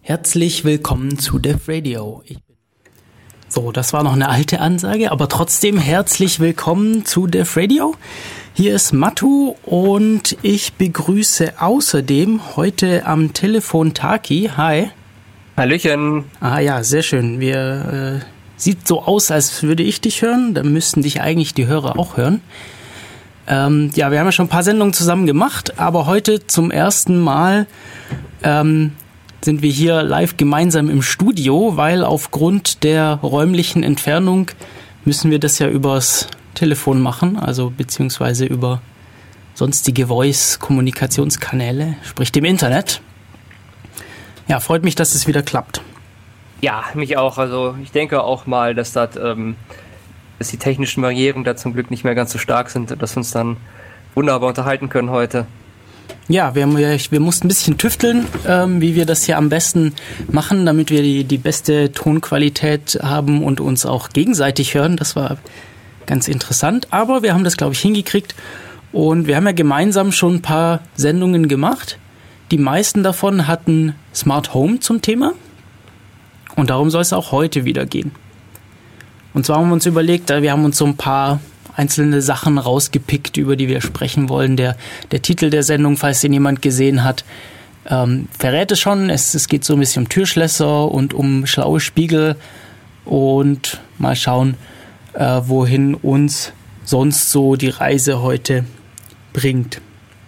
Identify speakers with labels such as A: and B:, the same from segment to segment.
A: Herzlich willkommen zu Dev Radio. So, das war noch eine alte Ansage, aber trotzdem herzlich willkommen zu Dev Radio. Hier ist Matu und ich begrüße außerdem heute am Telefon Taki. Hi.
B: Hallöchen.
A: Ah ja, sehr schön. Sieht so aus, als würde ich dich hören. Dann müssten dich eigentlich die Hörer auch hören. Wir haben ja schon ein paar Sendungen zusammen gemacht, aber heute zum ersten Mal sind wir hier live gemeinsam im Studio, weil aufgrund der räumlichen Entfernung müssen wir das ja übers Telefon machen, also beziehungsweise über sonstige Voice-Kommunikationskanäle, sprich dem Internet. Ja, freut mich, dass es wieder klappt.
B: Ja, mich auch. Also ich denke auch mal, dass dass die technischen Barrieren da zum Glück nicht mehr ganz so stark sind, dass wir uns dann wunderbar unterhalten können heute.
A: Ja, wir mussten ein bisschen tüfteln, wie wir das hier am besten machen, damit wir die beste Tonqualität haben und uns auch gegenseitig hören. Das war ganz interessant, aber wir haben das, glaube ich, hingekriegt. Und wir haben ja gemeinsam schon ein paar Sendungen gemacht. Die meisten davon hatten Smart Home zum Thema. Und darum soll es auch heute wieder gehen. Und zwar haben wir uns überlegt, wir haben uns so ein paar einzelne Sachen rausgepickt, über die wir sprechen wollen. Der Titel der Sendung, falls den jemand gesehen hat, verrät es schon. Es geht so ein bisschen um Türschlösser und um schlaue Spiegel und mal schauen, wohin uns sonst so die Reise heute bringt.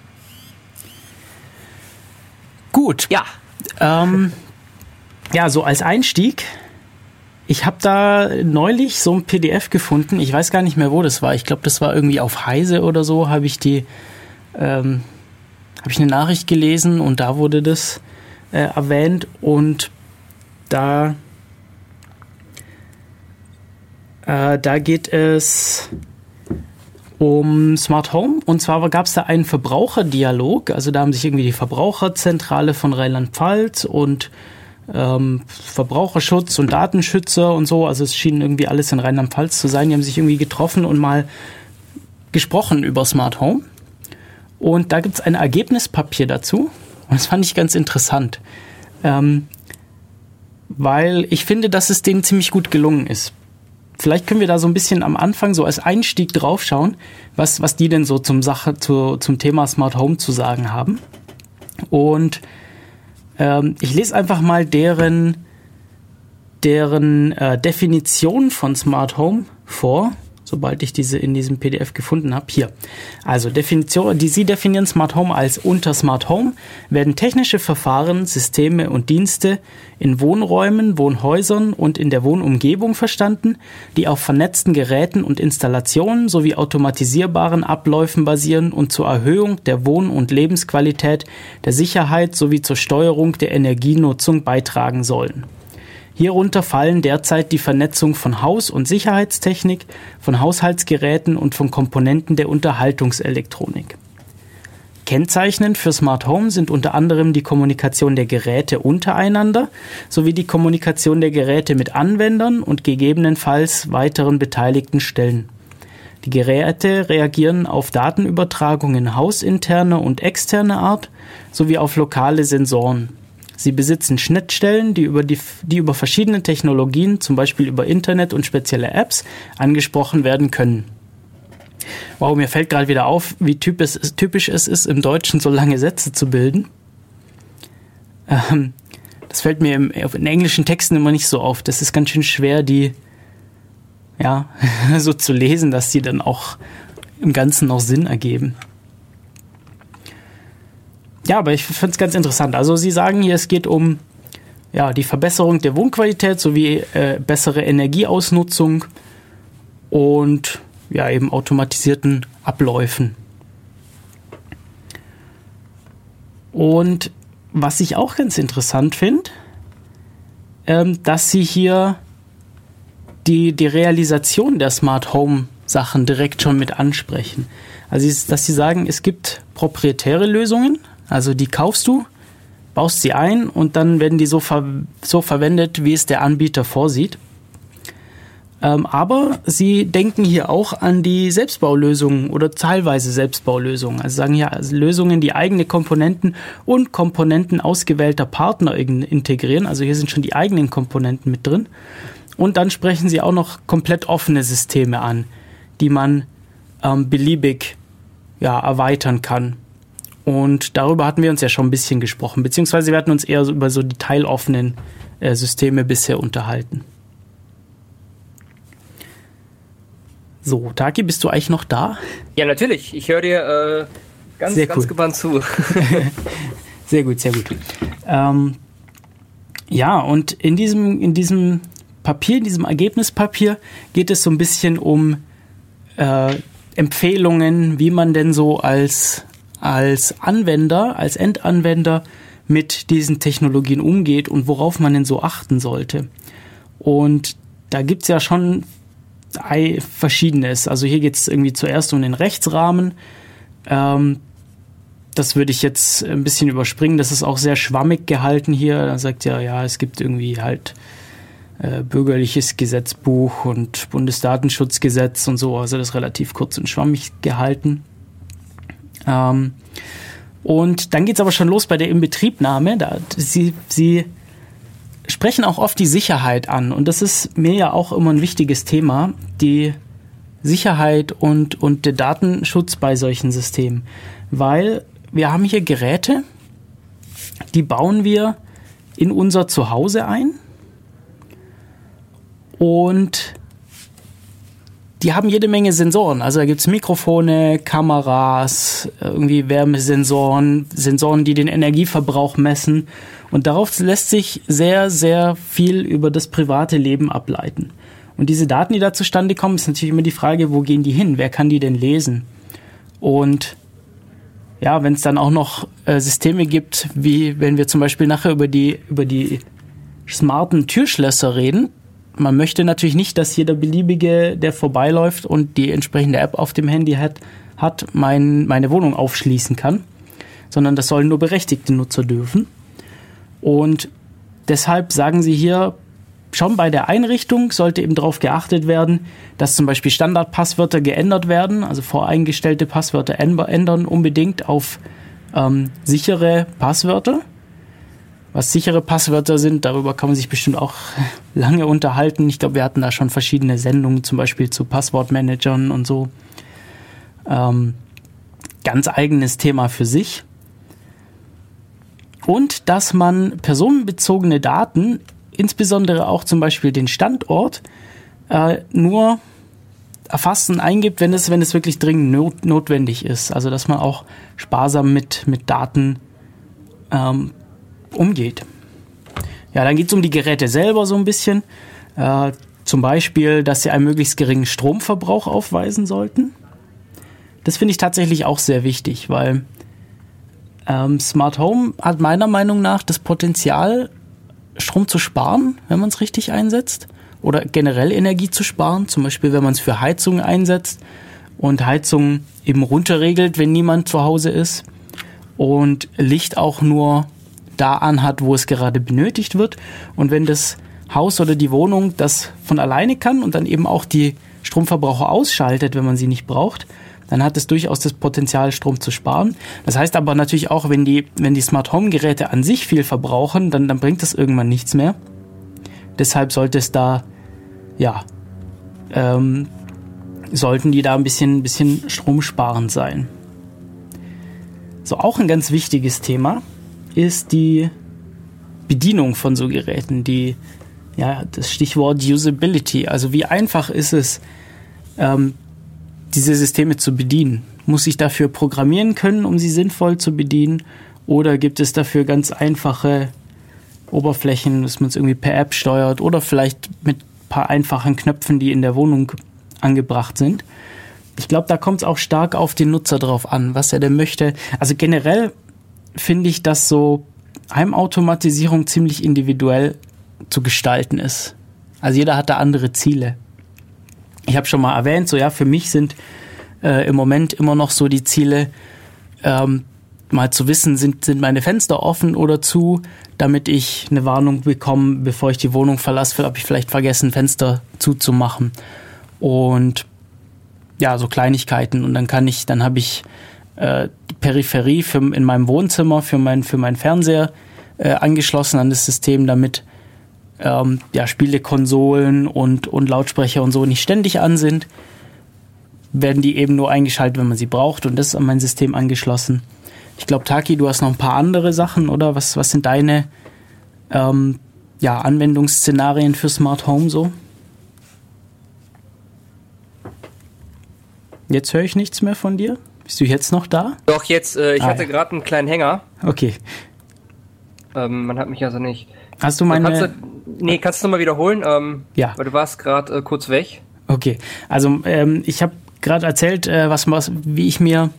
A: Gut.
B: Ja.
A: So als Einstieg. Ich habe da neulich so ein PDF gefunden. Ich weiß gar nicht mehr, wo das war. Ich glaube, das war irgendwie auf Heise oder so. Habe ich eine Nachricht gelesen und da wurde das erwähnt. Und da geht es um Smart Home. Und zwar gab es da einen Verbraucherdialog. Also da haben sich irgendwie die Verbraucherzentrale von Rheinland-Pfalz und Verbraucherschutz und Datenschützer und so, also es schien irgendwie alles in Rheinland-Pfalz zu sein, die haben sich irgendwie getroffen und mal gesprochen über Smart Home und da gibt es ein Ergebnispapier dazu und das fand ich ganz interessant, weil ich finde, dass es denen ziemlich gut gelungen ist. Vielleicht können wir da so ein bisschen am Anfang so als Einstieg drauf schauen, was die denn so zum Thema Smart Home zu sagen haben. Und ich lese einfach mal deren Definition von Smart Home vor, sobald ich diese in diesem PDF gefunden habe. Hier. Also Definition, sie definieren Smart Home als: Unter Smart Home werden technische Verfahren, Systeme und Dienste in Wohnräumen, Wohnhäusern und in der Wohnumgebung verstanden, die auf vernetzten Geräten und Installationen sowie automatisierbaren Abläufen basieren und zur Erhöhung der Wohn- und Lebensqualität, der Sicherheit sowie zur Steuerung der Energienutzung beitragen sollen. Hierunter fallen derzeit die Vernetzung von Haus- und Sicherheitstechnik, von Haushaltsgeräten und von Komponenten der Unterhaltungselektronik. Kennzeichnend für Smart Home sind unter anderem die Kommunikation der Geräte untereinander sowie die Kommunikation der Geräte mit Anwendern und gegebenenfalls weiteren beteiligten Stellen. Die Geräte reagieren auf Datenübertragungen hausinterner und externer Art sowie auf lokale Sensoren. Sie besitzen Schnittstellen, die über verschiedene Technologien, zum Beispiel über Internet und spezielle Apps, angesprochen werden können. Wow, mir fällt gerade wieder auf, wie typisch es ist, im Deutschen so lange Sätze zu bilden. Das fällt mir in englischen Texten immer nicht so auf. Das ist ganz schön schwer, die so zu lesen, dass die dann auch im Ganzen noch Sinn ergeben. Ja, aber ich finde es ganz interessant. Also Sie sagen hier, es geht um die Verbesserung der Wohnqualität sowie bessere Energieausnutzung und eben automatisierten Abläufen. Und was ich auch ganz interessant finde, dass Sie hier die Realisation der Smart Home Sachen direkt schon mit ansprechen. Also dass Sie sagen, es gibt proprietäre Lösungen, also die kaufst du, baust sie ein und dann werden die so verwendet, wie es der Anbieter vorsieht. Aber sie denken hier auch an die Selbstbaulösungen oder teilweise Selbstbaulösungen. Also sagen hier Lösungen, die eigene Komponenten und Komponenten ausgewählter Partner integrieren. Also hier sind schon die eigenen Komponenten mit drin. Und dann sprechen sie auch noch komplett offene Systeme an, die man beliebig erweitern kann. Und darüber hatten wir uns ja schon ein bisschen gesprochen, beziehungsweise wir hatten uns eher über so die teiloffenen Systeme bisher unterhalten. So, Taki, bist du eigentlich noch da?
B: Ja, natürlich. Ich höre dir ganz gebannt zu.
A: Sehr gut, sehr gut. Und in diesem Papier, in diesem Ergebnispapier geht es so ein bisschen um Empfehlungen, wie man denn so als Anwender, als Endanwender mit diesen Technologien umgeht und worauf man denn so achten sollte. Und da gibt's ja schon Verschiedenes. Also hier geht es irgendwie zuerst um den Rechtsrahmen. Das würde ich jetzt ein bisschen überspringen. Das ist auch sehr schwammig gehalten hier. Da sagt ja, es gibt irgendwie halt bürgerliches Gesetzbuch und Bundesdatenschutzgesetz und so. Also das ist relativ kurz und schwammig gehalten. Und dann geht es aber schon los bei der Inbetriebnahme. Sie sprechen auch oft die Sicherheit an. Und das ist mir ja auch immer ein wichtiges Thema, die Sicherheit und der Datenschutz bei solchen Systemen. Weil wir haben hier Geräte, die bauen wir in unser Zuhause ein. Und die haben jede Menge Sensoren. Also da gibt es Mikrofone, Kameras, irgendwie Wärmesensoren, Sensoren, die den Energieverbrauch messen. Und darauf lässt sich sehr, sehr viel über das private Leben ableiten. Und diese Daten, die da zustande kommen, ist natürlich immer die Frage, wo gehen die hin? Wer kann die denn lesen? Und ja, wenn es dann auch noch Systeme gibt, wie wenn wir zum Beispiel nachher über die smarten Türschlösser reden, man möchte natürlich nicht, dass jeder Beliebige, der vorbeiläuft und die entsprechende App auf dem Handy hat, meine Wohnung aufschließen kann, sondern das sollen nur berechtigte Nutzer dürfen. Und deshalb sagen sie hier, schon bei der Einrichtung sollte eben darauf geachtet werden, dass zum Beispiel Standardpasswörter geändert werden, also voreingestellte Passwörter ändern unbedingt auf sichere Passwörter. Was sichere Passwörter sind, darüber kann man sich bestimmt auch lange unterhalten. Ich glaube, wir hatten da schon verschiedene Sendungen, zum Beispiel zu Passwortmanagern und so. Ganz eigenes Thema für sich. Und dass man personenbezogene Daten, insbesondere auch zum Beispiel den Standort, nur erfasst und eingibt, wenn es wirklich dringend notwendig ist. Also dass man auch sparsam mit Daten umgeht. Ja, dann geht es um die Geräte selber so ein bisschen. Zum Beispiel, dass sie einen möglichst geringen Stromverbrauch aufweisen sollten. Das finde ich tatsächlich auch sehr wichtig, weil Smart Home hat meiner Meinung nach das Potenzial, Strom zu sparen, wenn man es richtig einsetzt. Oder generell Energie zu sparen, zum Beispiel wenn man es für Heizungen einsetzt und Heizung eben runterregelt, wenn niemand zu Hause ist. Und Licht auch nur da anhat, wo es gerade benötigt wird. Und wenn das Haus oder die Wohnung das von alleine kann und dann eben auch die Stromverbraucher ausschaltet, wenn man sie nicht braucht, dann hat es durchaus das Potenzial, Strom zu sparen. Das heißt aber natürlich auch, wenn die Smart Home Geräte an sich viel verbrauchen, dann bringt das irgendwann nichts mehr. Deshalb sollte es da, sollten die da ein bisschen stromsparend sein. So, auch ein ganz wichtiges Thema ist die Bedienung von so Geräten, das Stichwort Usability. Also wie einfach ist es, diese Systeme zu bedienen? Muss ich dafür programmieren können, um sie sinnvoll zu bedienen? Oder gibt es dafür ganz einfache Oberflächen, dass man es irgendwie per App steuert oder vielleicht mit ein paar einfachen Knöpfen, die in der Wohnung angebracht sind? Ich glaube, da kommt es auch stark auf den Nutzer drauf an, was er denn möchte. Also generell finde ich, dass so Heimautomatisierung ziemlich individuell zu gestalten ist. Also jeder hat da andere Ziele. Ich habe schon mal erwähnt, für mich sind im Moment immer noch so die Ziele, mal zu wissen, sind meine Fenster offen oder zu, damit ich eine Warnung bekomme, bevor ich die Wohnung verlasse, habe ich vielleicht vergessen, Fenster zuzumachen. Und ja, so Kleinigkeiten. Und dann habe ich die Peripherie in meinem Wohnzimmer für meinen Fernseher angeschlossen an das System, damit Spielekonsolen und Lautsprecher und so nicht ständig an sind. Werden die eben nur eingeschaltet, wenn man sie braucht, und das ist an mein System angeschlossen. Ich glaube, Taki, du hast noch ein paar andere Sachen, oder? Was sind deine Anwendungsszenarien für Smart Home so? Jetzt höre ich nichts mehr von dir. Bist du jetzt noch da?
B: Doch, jetzt. Ich hatte gerade einen kleinen Hänger.
A: Okay.
B: Man hat mich also nicht...
A: Hast du meine...
B: Kannst du mal wiederholen?
A: Ja.
B: Weil du warst gerade kurz weg.
A: Okay, also ich habe gerade erzählt, wie ich mir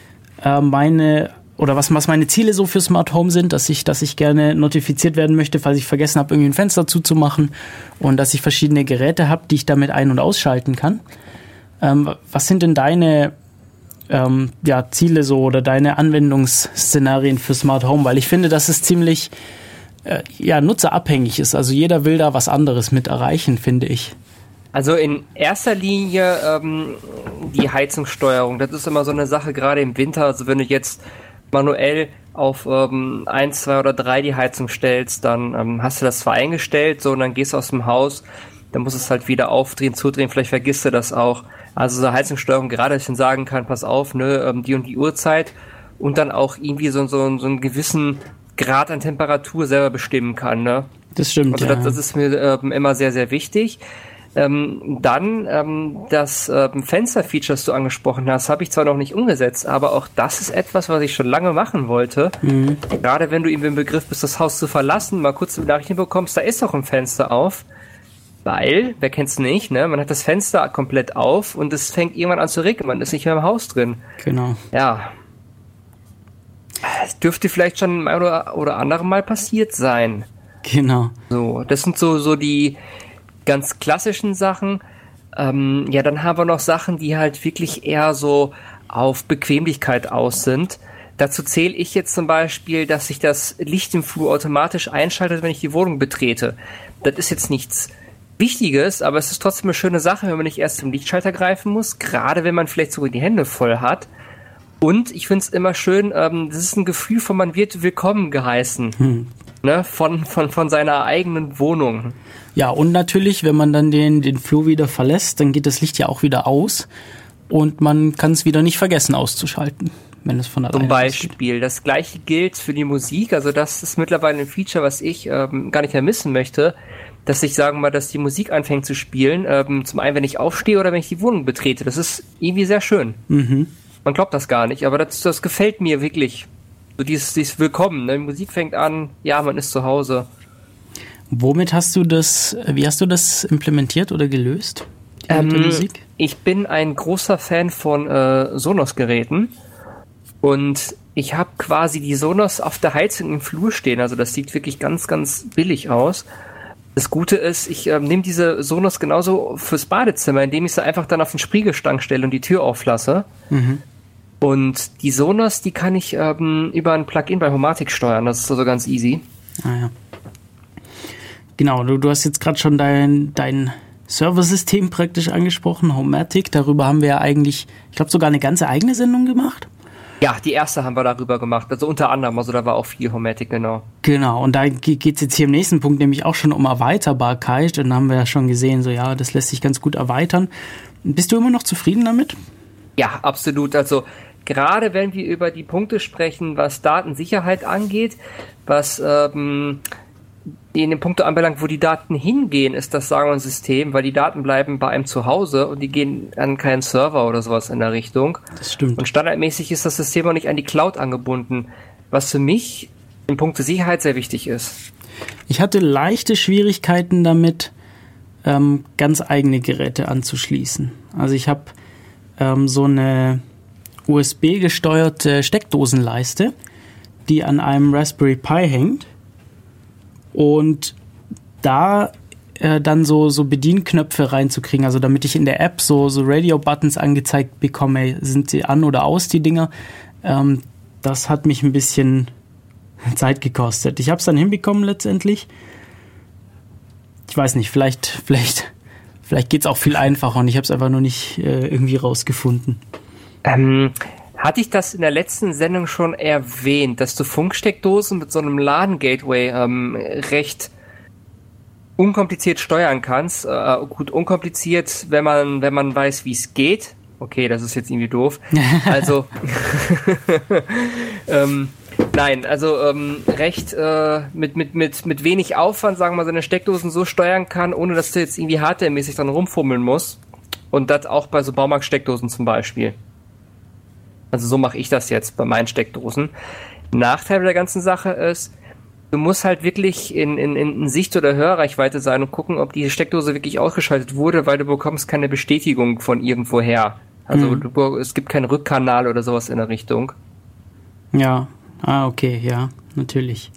A: was meine Ziele so für Smart Home sind, dass ich gerne notifiziert werden möchte, falls ich vergessen habe, irgendwie ein Fenster zuzumachen, und dass ich verschiedene Geräte habe, die ich damit ein- und ausschalten kann. Was sind denn deine Ziele so oder deine Anwendungsszenarien für Smart Home? Weil ich finde, dass es ziemlich nutzerabhängig ist. Also jeder will da was anderes mit erreichen, finde ich.
B: Also in erster Linie die Heizungssteuerung. Das ist immer so eine Sache, gerade im Winter. Also wenn du jetzt manuell auf 1, 2 oder 3 die Heizung stellst, dann hast du das zwar eingestellt, so, und dann gehst du aus dem Haus, dann musst du es halt wieder aufdrehen, zudrehen, vielleicht vergisst du das auch. Also so Heizungssteuerung, gerade dass ich dann sagen kann, pass auf, die und die Uhrzeit, und dann auch irgendwie so einen gewissen Grad an Temperatur selber bestimmen kann, ne?
A: Das stimmt,
B: also das ist mir immer sehr, sehr wichtig. Dann das Fenster-Feature, das du angesprochen hast, habe ich zwar noch nicht umgesetzt, aber auch das ist etwas, was ich schon lange machen wollte. Mhm. Gerade wenn du eben im Begriff bist, das Haus zu verlassen, mal kurz eine Nachricht bekommst, da ist doch ein Fenster auf. Weil, wer kennt's nicht, ne? Man hat das Fenster komplett auf und es fängt irgendwann an zu regnen, man ist nicht mehr im Haus drin.
A: Genau.
B: Ja. Es dürfte vielleicht schon ein oder andere Mal passiert sein.
A: Genau.
B: So, das sind so die ganz klassischen Sachen. Dann haben wir noch Sachen, die halt wirklich eher so auf Bequemlichkeit aus sind. Dazu zähle ich jetzt zum Beispiel, dass sich das Licht im Flur automatisch einschaltet, wenn ich die Wohnung betrete. Das ist jetzt nichts Wichtiges, aber es ist trotzdem eine schöne Sache, wenn man nicht erst zum Lichtschalter greifen muss, gerade wenn man vielleicht sogar die Hände voll hat. Und ich finde es immer schön, das ist ein Gefühl von, man wird willkommen geheißen, ne, von seiner eigenen Wohnung.
A: Ja, und natürlich, wenn man dann den Flur wieder verlässt, dann geht das Licht ja auch wieder aus und man kann es wieder nicht vergessen auszuschalten, wenn es von alleine
B: Zum Beispiel. Das gleiche gilt für die Musik, also das ist mittlerweile ein Feature, was ich gar nicht mehr missen möchte, dass ich, sagen wir mal, dass die Musik anfängt zu spielen, zum einen, wenn ich aufstehe oder wenn ich die Wohnung betrete. Das ist irgendwie sehr schön. Mhm. Man glaubt das gar nicht, aber das gefällt mir wirklich. So dieses Willkommen, ne? Die Musik fängt an, ja, man ist zu Hause.
A: Wie hast du das implementiert oder gelöst? Die Musik?
B: Ich bin ein großer Fan von Sonos-Geräten und ich habe quasi die Sonos auf der Heizung im Flur stehen, also das sieht wirklich ganz, ganz billig aus. Das Gute ist, ich nehme diese Sonos genauso fürs Badezimmer, indem ich sie einfach dann auf den Spiegelschrank stelle und die Tür auflasse. Mhm. Und die Sonos, die kann ich über ein Plugin bei Homematic steuern. Das ist also ganz easy.
A: Ah ja. Genau, du hast jetzt gerade schon dein Serversystem praktisch angesprochen, Homematic. Darüber haben wir ja eigentlich, ich glaube, sogar eine ganze eigene Sendung gemacht.
B: Ja, die erste haben wir darüber gemacht. Also unter anderem, also da war auch viel Homematic, genau.
A: Genau, und da geht es jetzt hier im nächsten Punkt nämlich auch schon um Erweiterbarkeit. Und da haben wir ja schon gesehen, so ja, das lässt sich ganz gut erweitern. Bist du immer noch zufrieden damit?
B: Ja, absolut. Also gerade wenn wir über die Punkte sprechen, was Datensicherheit angeht, was in den Punkten anbelangt, wo die Daten hingehen, ist das, sagen wir, ein System, weil die Daten bleiben bei einem zu Hause und die gehen an keinen Server oder sowas in der Richtung.
A: Das stimmt.
B: Und standardmäßig ist das System auch nicht an die Cloud angebunden, was für mich in puncto Sicherheit sehr wichtig ist.
A: Ich hatte leichte Schwierigkeiten damit, ganz eigene Geräte anzuschließen. Also ich habe so eine USB-gesteuerte Steckdosenleiste, die an einem Raspberry Pi hängt. Und da dann so Bedienknöpfe reinzukriegen, also damit ich in der App so Radio-Buttons angezeigt bekomme, sind sie an oder aus, die Dinger, das hat mich ein bisschen Zeit gekostet. Ich habe es dann hinbekommen letztendlich. Ich weiß nicht, vielleicht geht es auch viel einfacher und ich habe es einfach nur nicht irgendwie rausgefunden.
B: Hatte ich das in der letzten Sendung schon erwähnt, dass du Funksteckdosen mit so einem LAN-Gateway recht unkompliziert steuern kannst? Gut, unkompliziert, wenn man weiß, wie es geht. Okay, das ist jetzt irgendwie doof. Also, nein, also recht mit wenig Aufwand, sagen wir mal, seine Steckdosen so steuern kann, ohne dass du jetzt irgendwie hardwaremäßig dran rumfummeln musst. Und das auch bei so Baumarktsteckdosen zum Beispiel. Also so mache ich das jetzt bei meinen Steckdosen. Nachteil der ganzen Sache ist, du musst halt wirklich in Sicht- oder Hörreichweite sein und gucken, ob die Steckdose wirklich ausgeschaltet wurde, weil du bekommst keine Bestätigung von irgendwoher. Also es gibt keinen Rückkanal oder sowas in der Richtung.
A: Ja, okay, ja, natürlich.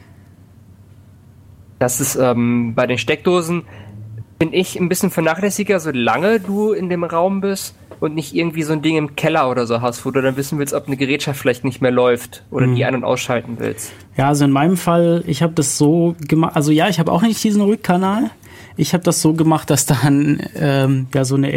B: Das ist bei den Steckdosen, bin ich ein bisschen vernachlässiger, solange du in dem Raum bist und nicht irgendwie so ein Ding im Keller oder so hast, wo du dann wissen willst, ob eine Gerätschaft vielleicht nicht mehr läuft oder die ein- und ausschalten willst.
A: Ja, also in meinem Fall, ich habe das so gemacht, also ja, ich habe auch nicht diesen Rückkanal. Ich habe das so gemacht, dass dann so eine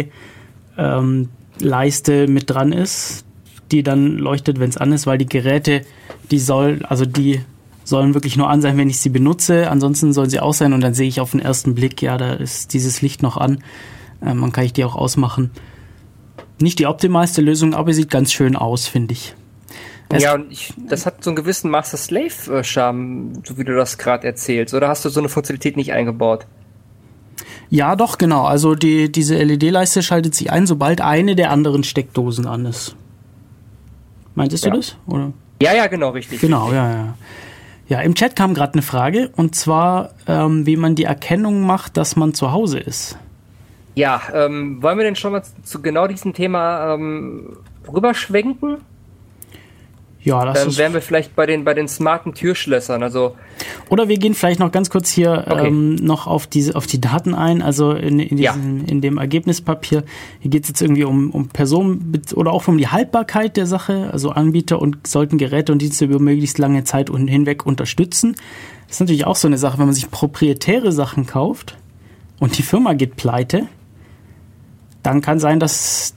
A: LED-Leiste mit dran ist, die dann leuchtet, wenn es an ist, weil die Geräte, die sollen wirklich nur an sein, wenn ich sie benutze. Ansonsten sollen sie aus sein und dann sehe ich auf den ersten Blick, ja, da ist dieses Licht noch an. Man kann die auch ausmachen. Nicht die optimalste Lösung, aber sieht ganz schön aus, finde ich.
B: Ja, und das hat so einen gewissen Master-Slave-Charme, so wie du das gerade erzählst. Oder hast du so eine Funktionalität nicht eingebaut?
A: Ja, doch, genau. Also diese LED-Leiste schaltet sich ein, sobald eine der anderen Steckdosen an ist. Meintest du das? Oder?
B: Ja, genau, richtig.
A: Genau,
B: richtig.
A: ja. Ja, im Chat kam gerade eine Frage, und zwar, wie man die Erkennung macht, dass man zu Hause ist.
B: Ja, wollen wir denn schon mal zu genau diesem Thema rüberschwenken?
A: Ja,
B: Dann wären wir vielleicht bei den smarten Türschlössern. Also
A: oder wir gehen vielleicht noch ganz kurz hier noch auf die Daten ein. Also in dem Ergebnispapier, hier geht es jetzt irgendwie um Personen oder auch um die Haltbarkeit der Sache. Also Anbieter und sollten Geräte und Dienste über möglichst lange Zeit hinweg unterstützen. Das ist natürlich auch so eine Sache, wenn man sich proprietäre Sachen kauft und die Firma geht pleite, dann kann sein, dass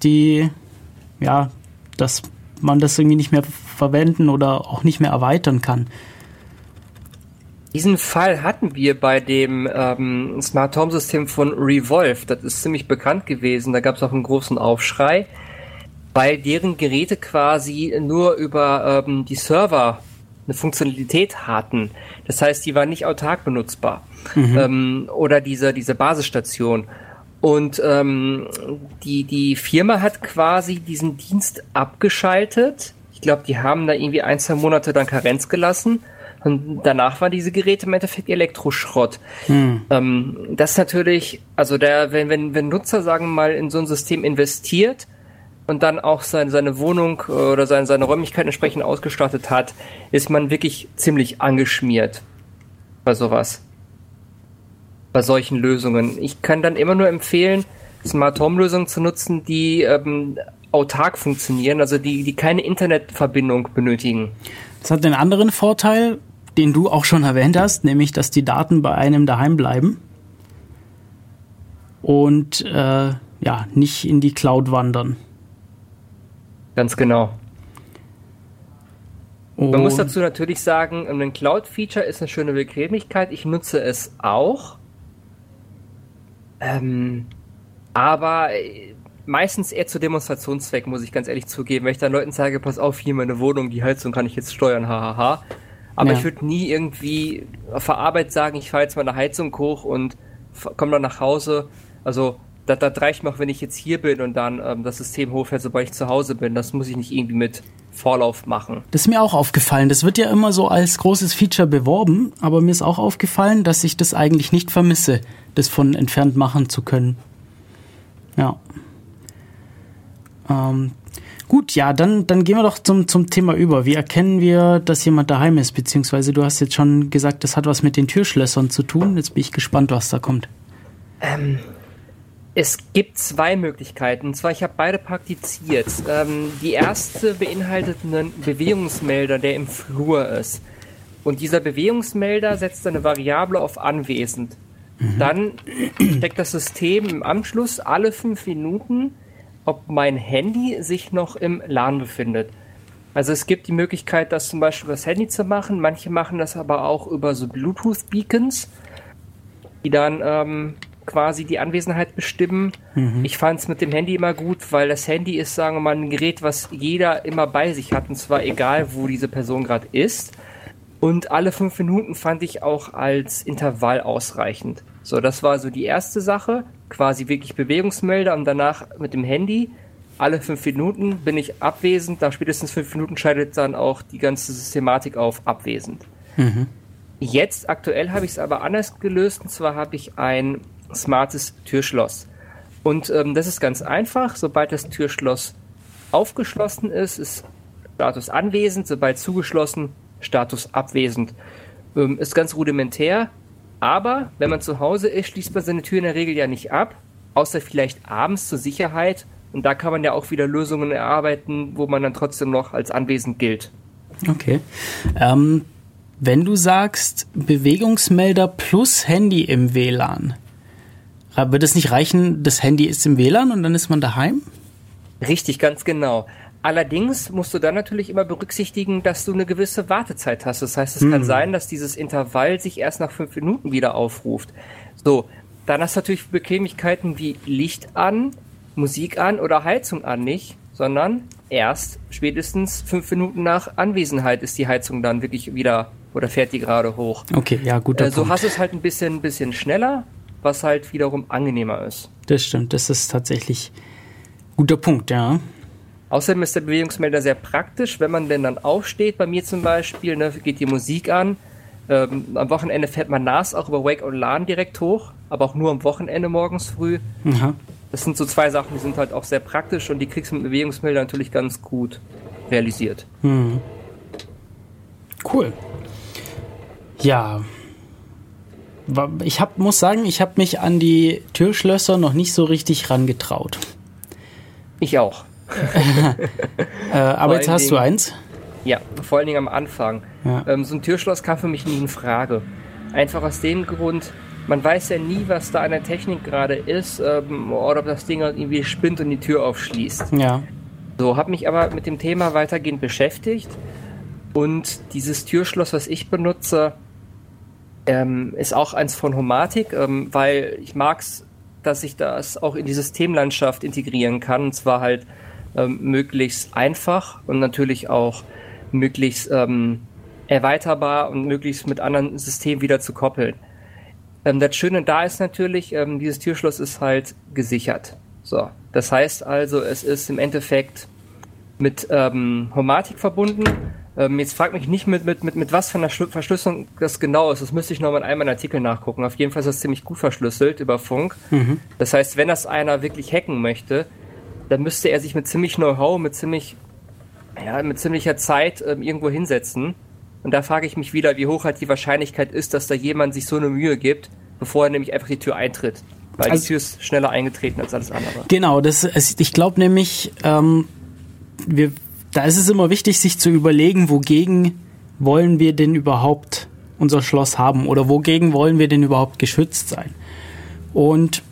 A: dass man das irgendwie nicht mehr verwenden oder auch nicht mehr erweitern kann.
B: Diesen Fall hatten wir bei dem Smart Home System von Revolve. Das ist ziemlich bekannt gewesen. Da gab es auch einen großen Aufschrei, weil deren Geräte quasi nur über die Server eine Funktionalität hatten. Das heißt, die waren nicht autark benutzbar. Oder diese Basisstation. Und die Firma hat quasi diesen Dienst abgeschaltet. Ich glaube, die haben da irgendwie 1-2 Monate dann Karenz gelassen. Und danach waren diese Geräte im Endeffekt Elektroschrott. Das ist natürlich, also wenn Nutzer, sagen wir mal, in so ein System investiert und dann auch seine Wohnung oder seine Räumlichkeiten entsprechend ausgestattet hat, ist man wirklich ziemlich angeschmiert bei sowas. Bei solchen Lösungen. Ich kann dann immer nur empfehlen, Smart Home Lösungen zu nutzen, die autark funktionieren, also die keine Internetverbindung benötigen.
A: Das hat einen anderen Vorteil, den du auch schon erwähnt hast, nämlich, dass die Daten bei einem daheim bleiben und nicht in die Cloud wandern.
B: Ganz genau. Man muss dazu natürlich sagen, ein Cloud-Feature ist eine schöne Bequemlichkeit. Ich nutze es auch. Aber meistens eher zu Demonstrationszwecken, muss ich ganz ehrlich zugeben. Wenn ich dann Leuten sage, pass auf, hier meine Wohnung, die Heizung kann ich jetzt steuern, hahaha. Aber ich würde nie irgendwie auf der Arbeit sagen, ich fahre jetzt meine Heizung hoch und komme dann nach Hause. Also das reicht mir auch, wenn ich jetzt hier bin und dann das System hochfährt, sobald ich zu Hause bin. Das muss ich nicht irgendwie mit Vorlauf machen.
A: Das ist mir auch aufgefallen. Das wird ja immer so als großes Feature beworben, aber mir ist auch aufgefallen, dass ich das eigentlich nicht vermisse, das von entfernt machen zu können. Ja. Gut, ja, dann gehen wir doch zum Thema über. Wie erkennen wir, dass jemand daheim ist? Beziehungsweise du hast jetzt schon gesagt, das hat was mit den Türschlössern zu tun. Jetzt bin ich gespannt, was da kommt.
B: Es gibt zwei Möglichkeiten. Und zwar, ich habe beide praktiziert. Die erste beinhaltet einen Bewegungsmelder, der im Flur ist. Und dieser Bewegungsmelder setzt eine Variable auf anwesend. Dann checkt das System im Anschluss alle 5 Minuten, ob mein Handy sich noch im LAN befindet. Also es gibt die Möglichkeit, das zum Beispiel über das Handy zu machen. Manche machen das aber auch über so Bluetooth-Beacons, die dann quasi die Anwesenheit bestimmen. Ich fand es mit dem Handy immer gut, weil das Handy ist, sagen wir mal, ein Gerät, was jeder immer bei sich hat, und zwar egal, wo diese Person gerade ist. Und alle 5 Minuten fand ich auch als Intervall ausreichend. So, das war so die erste Sache, quasi wirklich Bewegungsmelder, und danach mit dem Handy. Alle 5 Minuten bin ich abwesend, nach spätestens 5 Minuten schaltet dann auch die ganze Systematik auf abwesend. Jetzt, aktuell habe ich es aber anders gelöst, und zwar habe ich ein smartes Türschloss. Und das ist ganz einfach, sobald das Türschloss aufgeschlossen ist, ist Status anwesend, sobald zugeschlossen, Status abwesend. Ist ganz rudimentär, aber wenn man zu Hause ist, schließt man seine Tür in der Regel ja nicht ab, außer vielleicht abends zur Sicherheit, und da kann man ja auch wieder Lösungen erarbeiten, wo man dann trotzdem noch als anwesend gilt.
A: Okay. Wenn du sagst Bewegungsmelder plus Handy im WLAN, wird es nicht reichen, das Handy ist im WLAN und dann ist man daheim?
B: Richtig, ganz genau. Allerdings musst du dann natürlich immer berücksichtigen, dass du eine gewisse Wartezeit hast. Das heißt, es kann sein, dass dieses Intervall sich erst nach 5 Minuten wieder aufruft. So, dann hast du natürlich Bequemlichkeiten wie Licht an, Musik an oder Heizung an nicht, sondern erst spätestens 5 Minuten nach Anwesenheit ist die Heizung dann wirklich wieder, oder fährt die gerade hoch.
A: Okay, ja, guter
B: So
A: Punkt.
B: hast du es halt ein bisschen schneller, was halt wiederum angenehmer ist.
A: Das stimmt, das ist tatsächlich guter Punkt, ja.
B: Außerdem ist der Bewegungsmelder sehr praktisch, wenn man denn dann aufsteht. Bei mir zum Beispiel, geht die Musik an. Am Wochenende fährt man NAS auch über Wake on LAN direkt hoch, aber auch nur am Wochenende morgens früh.
A: Aha.
B: Das sind so 2 Sachen, die sind halt auch sehr praktisch, und die kriegst du mit dem Bewegungsmelder natürlich ganz gut realisiert.
A: Cool. Ja. Muss sagen, ich habe mich an die Türschlösser noch nicht so richtig rangetraut.
B: Ich auch.
A: Aber jetzt hast du eins.
B: Ja, vor allen Dingen am Anfang.
A: Ja.
B: So ein Türschloss kam für mich nie in Frage. Einfach aus dem Grund, man weiß ja nie, was da an der Technik gerade ist, oder ob das Ding irgendwie spinnt und die Tür aufschließt.
A: Ja.
B: So, habe mich aber mit dem Thema weitergehend beschäftigt, und dieses Türschloss, was ich benutze, ist auch eins von Homatic, weil ich mag's, dass ich das auch in die Systemlandschaft integrieren kann, und zwar halt möglichst einfach und natürlich auch möglichst erweiterbar und möglichst mit anderen Systemen wieder zu koppeln. Das Schöne da ist natürlich, dieses Türschloss ist halt gesichert. So, das heißt also, es ist im Endeffekt mit Homatic verbunden. Jetzt frag mich nicht mit was von der Verschlüsselung das genau ist. Das müsste ich noch mal in einem Artikel nachgucken. Auf jeden Fall ist das ziemlich gut verschlüsselt über Funk. Das heißt, wenn das einer wirklich hacken möchte, dann müsste er sich mit ziemlich Know-how, mit ziemlicher Zeit irgendwo hinsetzen. Und da frage ich mich wieder, wie hoch halt die Wahrscheinlichkeit ist, dass da jemand sich so eine Mühe gibt, bevor er nämlich einfach die Tür eintritt. Weil die Tür ist schneller eingetreten als alles andere.
A: Genau, ich glaube nämlich, da ist es immer wichtig, sich zu überlegen, wogegen wollen wir denn überhaupt unser Schloss haben oder wogegen wollen wir denn überhaupt geschützt sein. Und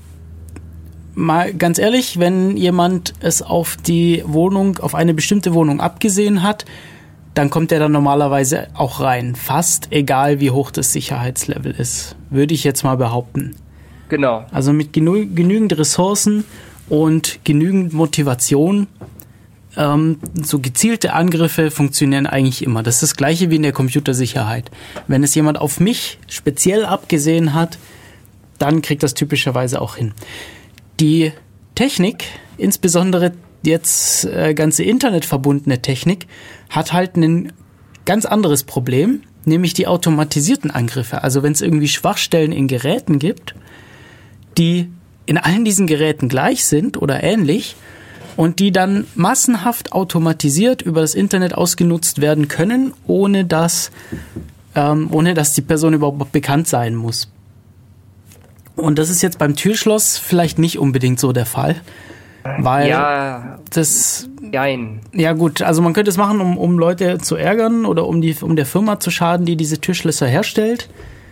A: mal ganz ehrlich, wenn jemand es auf eine bestimmte Wohnung abgesehen hat, dann kommt er dann normalerweise auch rein. Fast egal, wie hoch das Sicherheitslevel ist, würde ich jetzt mal behaupten.
B: Genau.
A: Also mit genügend Ressourcen und genügend Motivation, so gezielte Angriffe funktionieren eigentlich immer. Das ist das Gleiche wie in der Computersicherheit. Wenn es jemand auf mich speziell abgesehen hat, dann kriegt das typischerweise auch hin. Die Technik, insbesondere jetzt ganze internetverbundene Technik, hat halt ein ganz anderes Problem, nämlich die automatisierten Angriffe. Also wenn es irgendwie Schwachstellen in Geräten gibt, die in allen diesen Geräten gleich sind oder ähnlich und die dann massenhaft automatisiert über das Internet ausgenutzt werden können, ohne dass die Person überhaupt bekannt sein muss. Und das ist jetzt beim Türschloss vielleicht nicht unbedingt so der Fall. Weil
B: Nein.
A: Ja gut, also man könnte es machen, um Leute zu ärgern oder um der Firma zu schaden, die diese Türschlösser herstellt.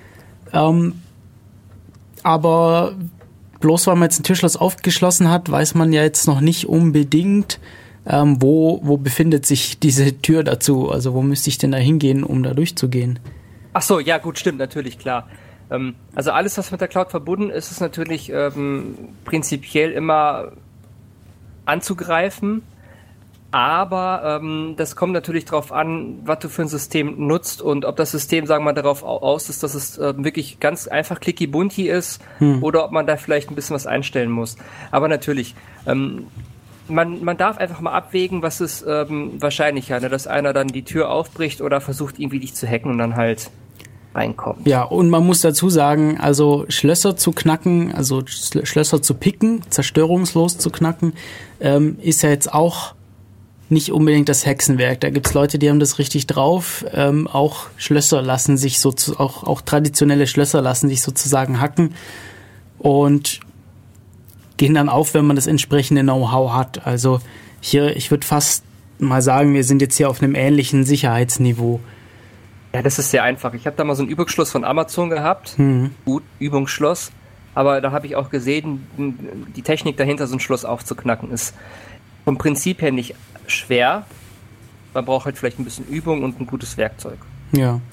A: Aber bloß weil man jetzt ein Türschloss aufgeschlossen hat, weiß man ja jetzt noch nicht unbedingt, wo befindet sich diese Tür dazu. Also wo müsste ich denn da hingehen, um da durchzugehen?
B: Ach so, ja gut, stimmt, natürlich, klar. Also alles, was mit der Cloud verbunden ist, ist natürlich prinzipiell immer anzugreifen, aber das kommt natürlich darauf an, was du für ein System nutzt und ob das System, sagen wir mal, darauf aus ist, dass es wirklich ganz einfach clicky-bunti ist oder ob man da vielleicht ein bisschen was einstellen muss. Aber natürlich, man darf einfach mal abwägen, was ist wahrscheinlicher, ne? Dass einer dann die Tür aufbricht oder versucht irgendwie dich zu hacken und dann halt reinkommt.
A: Ja, und man muss dazu sagen, also Schlösser zu knacken, also Schlösser zu picken, zerstörungslos zu knacken, ist ja jetzt auch nicht unbedingt das Hexenwerk. Da gibt's Leute, die haben das richtig drauf. Auch Schlösser lassen sich auch traditionelle Schlösser lassen sich sozusagen hacken und gehen dann auf, wenn man das entsprechende Know-how hat. Also hier, ich würde fast mal sagen, wir sind jetzt hier auf einem ähnlichen Sicherheitsniveau.
B: Ja, das ist sehr einfach. Ich habe da mal so einen Übungsschloss von Amazon gehabt. Gut, Übungsschloss. Aber da habe ich auch gesehen, die Technik dahinter, so ein Schloss aufzuknacken, ist vom Prinzip her nicht schwer. Man braucht halt vielleicht ein bisschen Übung und ein gutes Werkzeug.
A: Ja.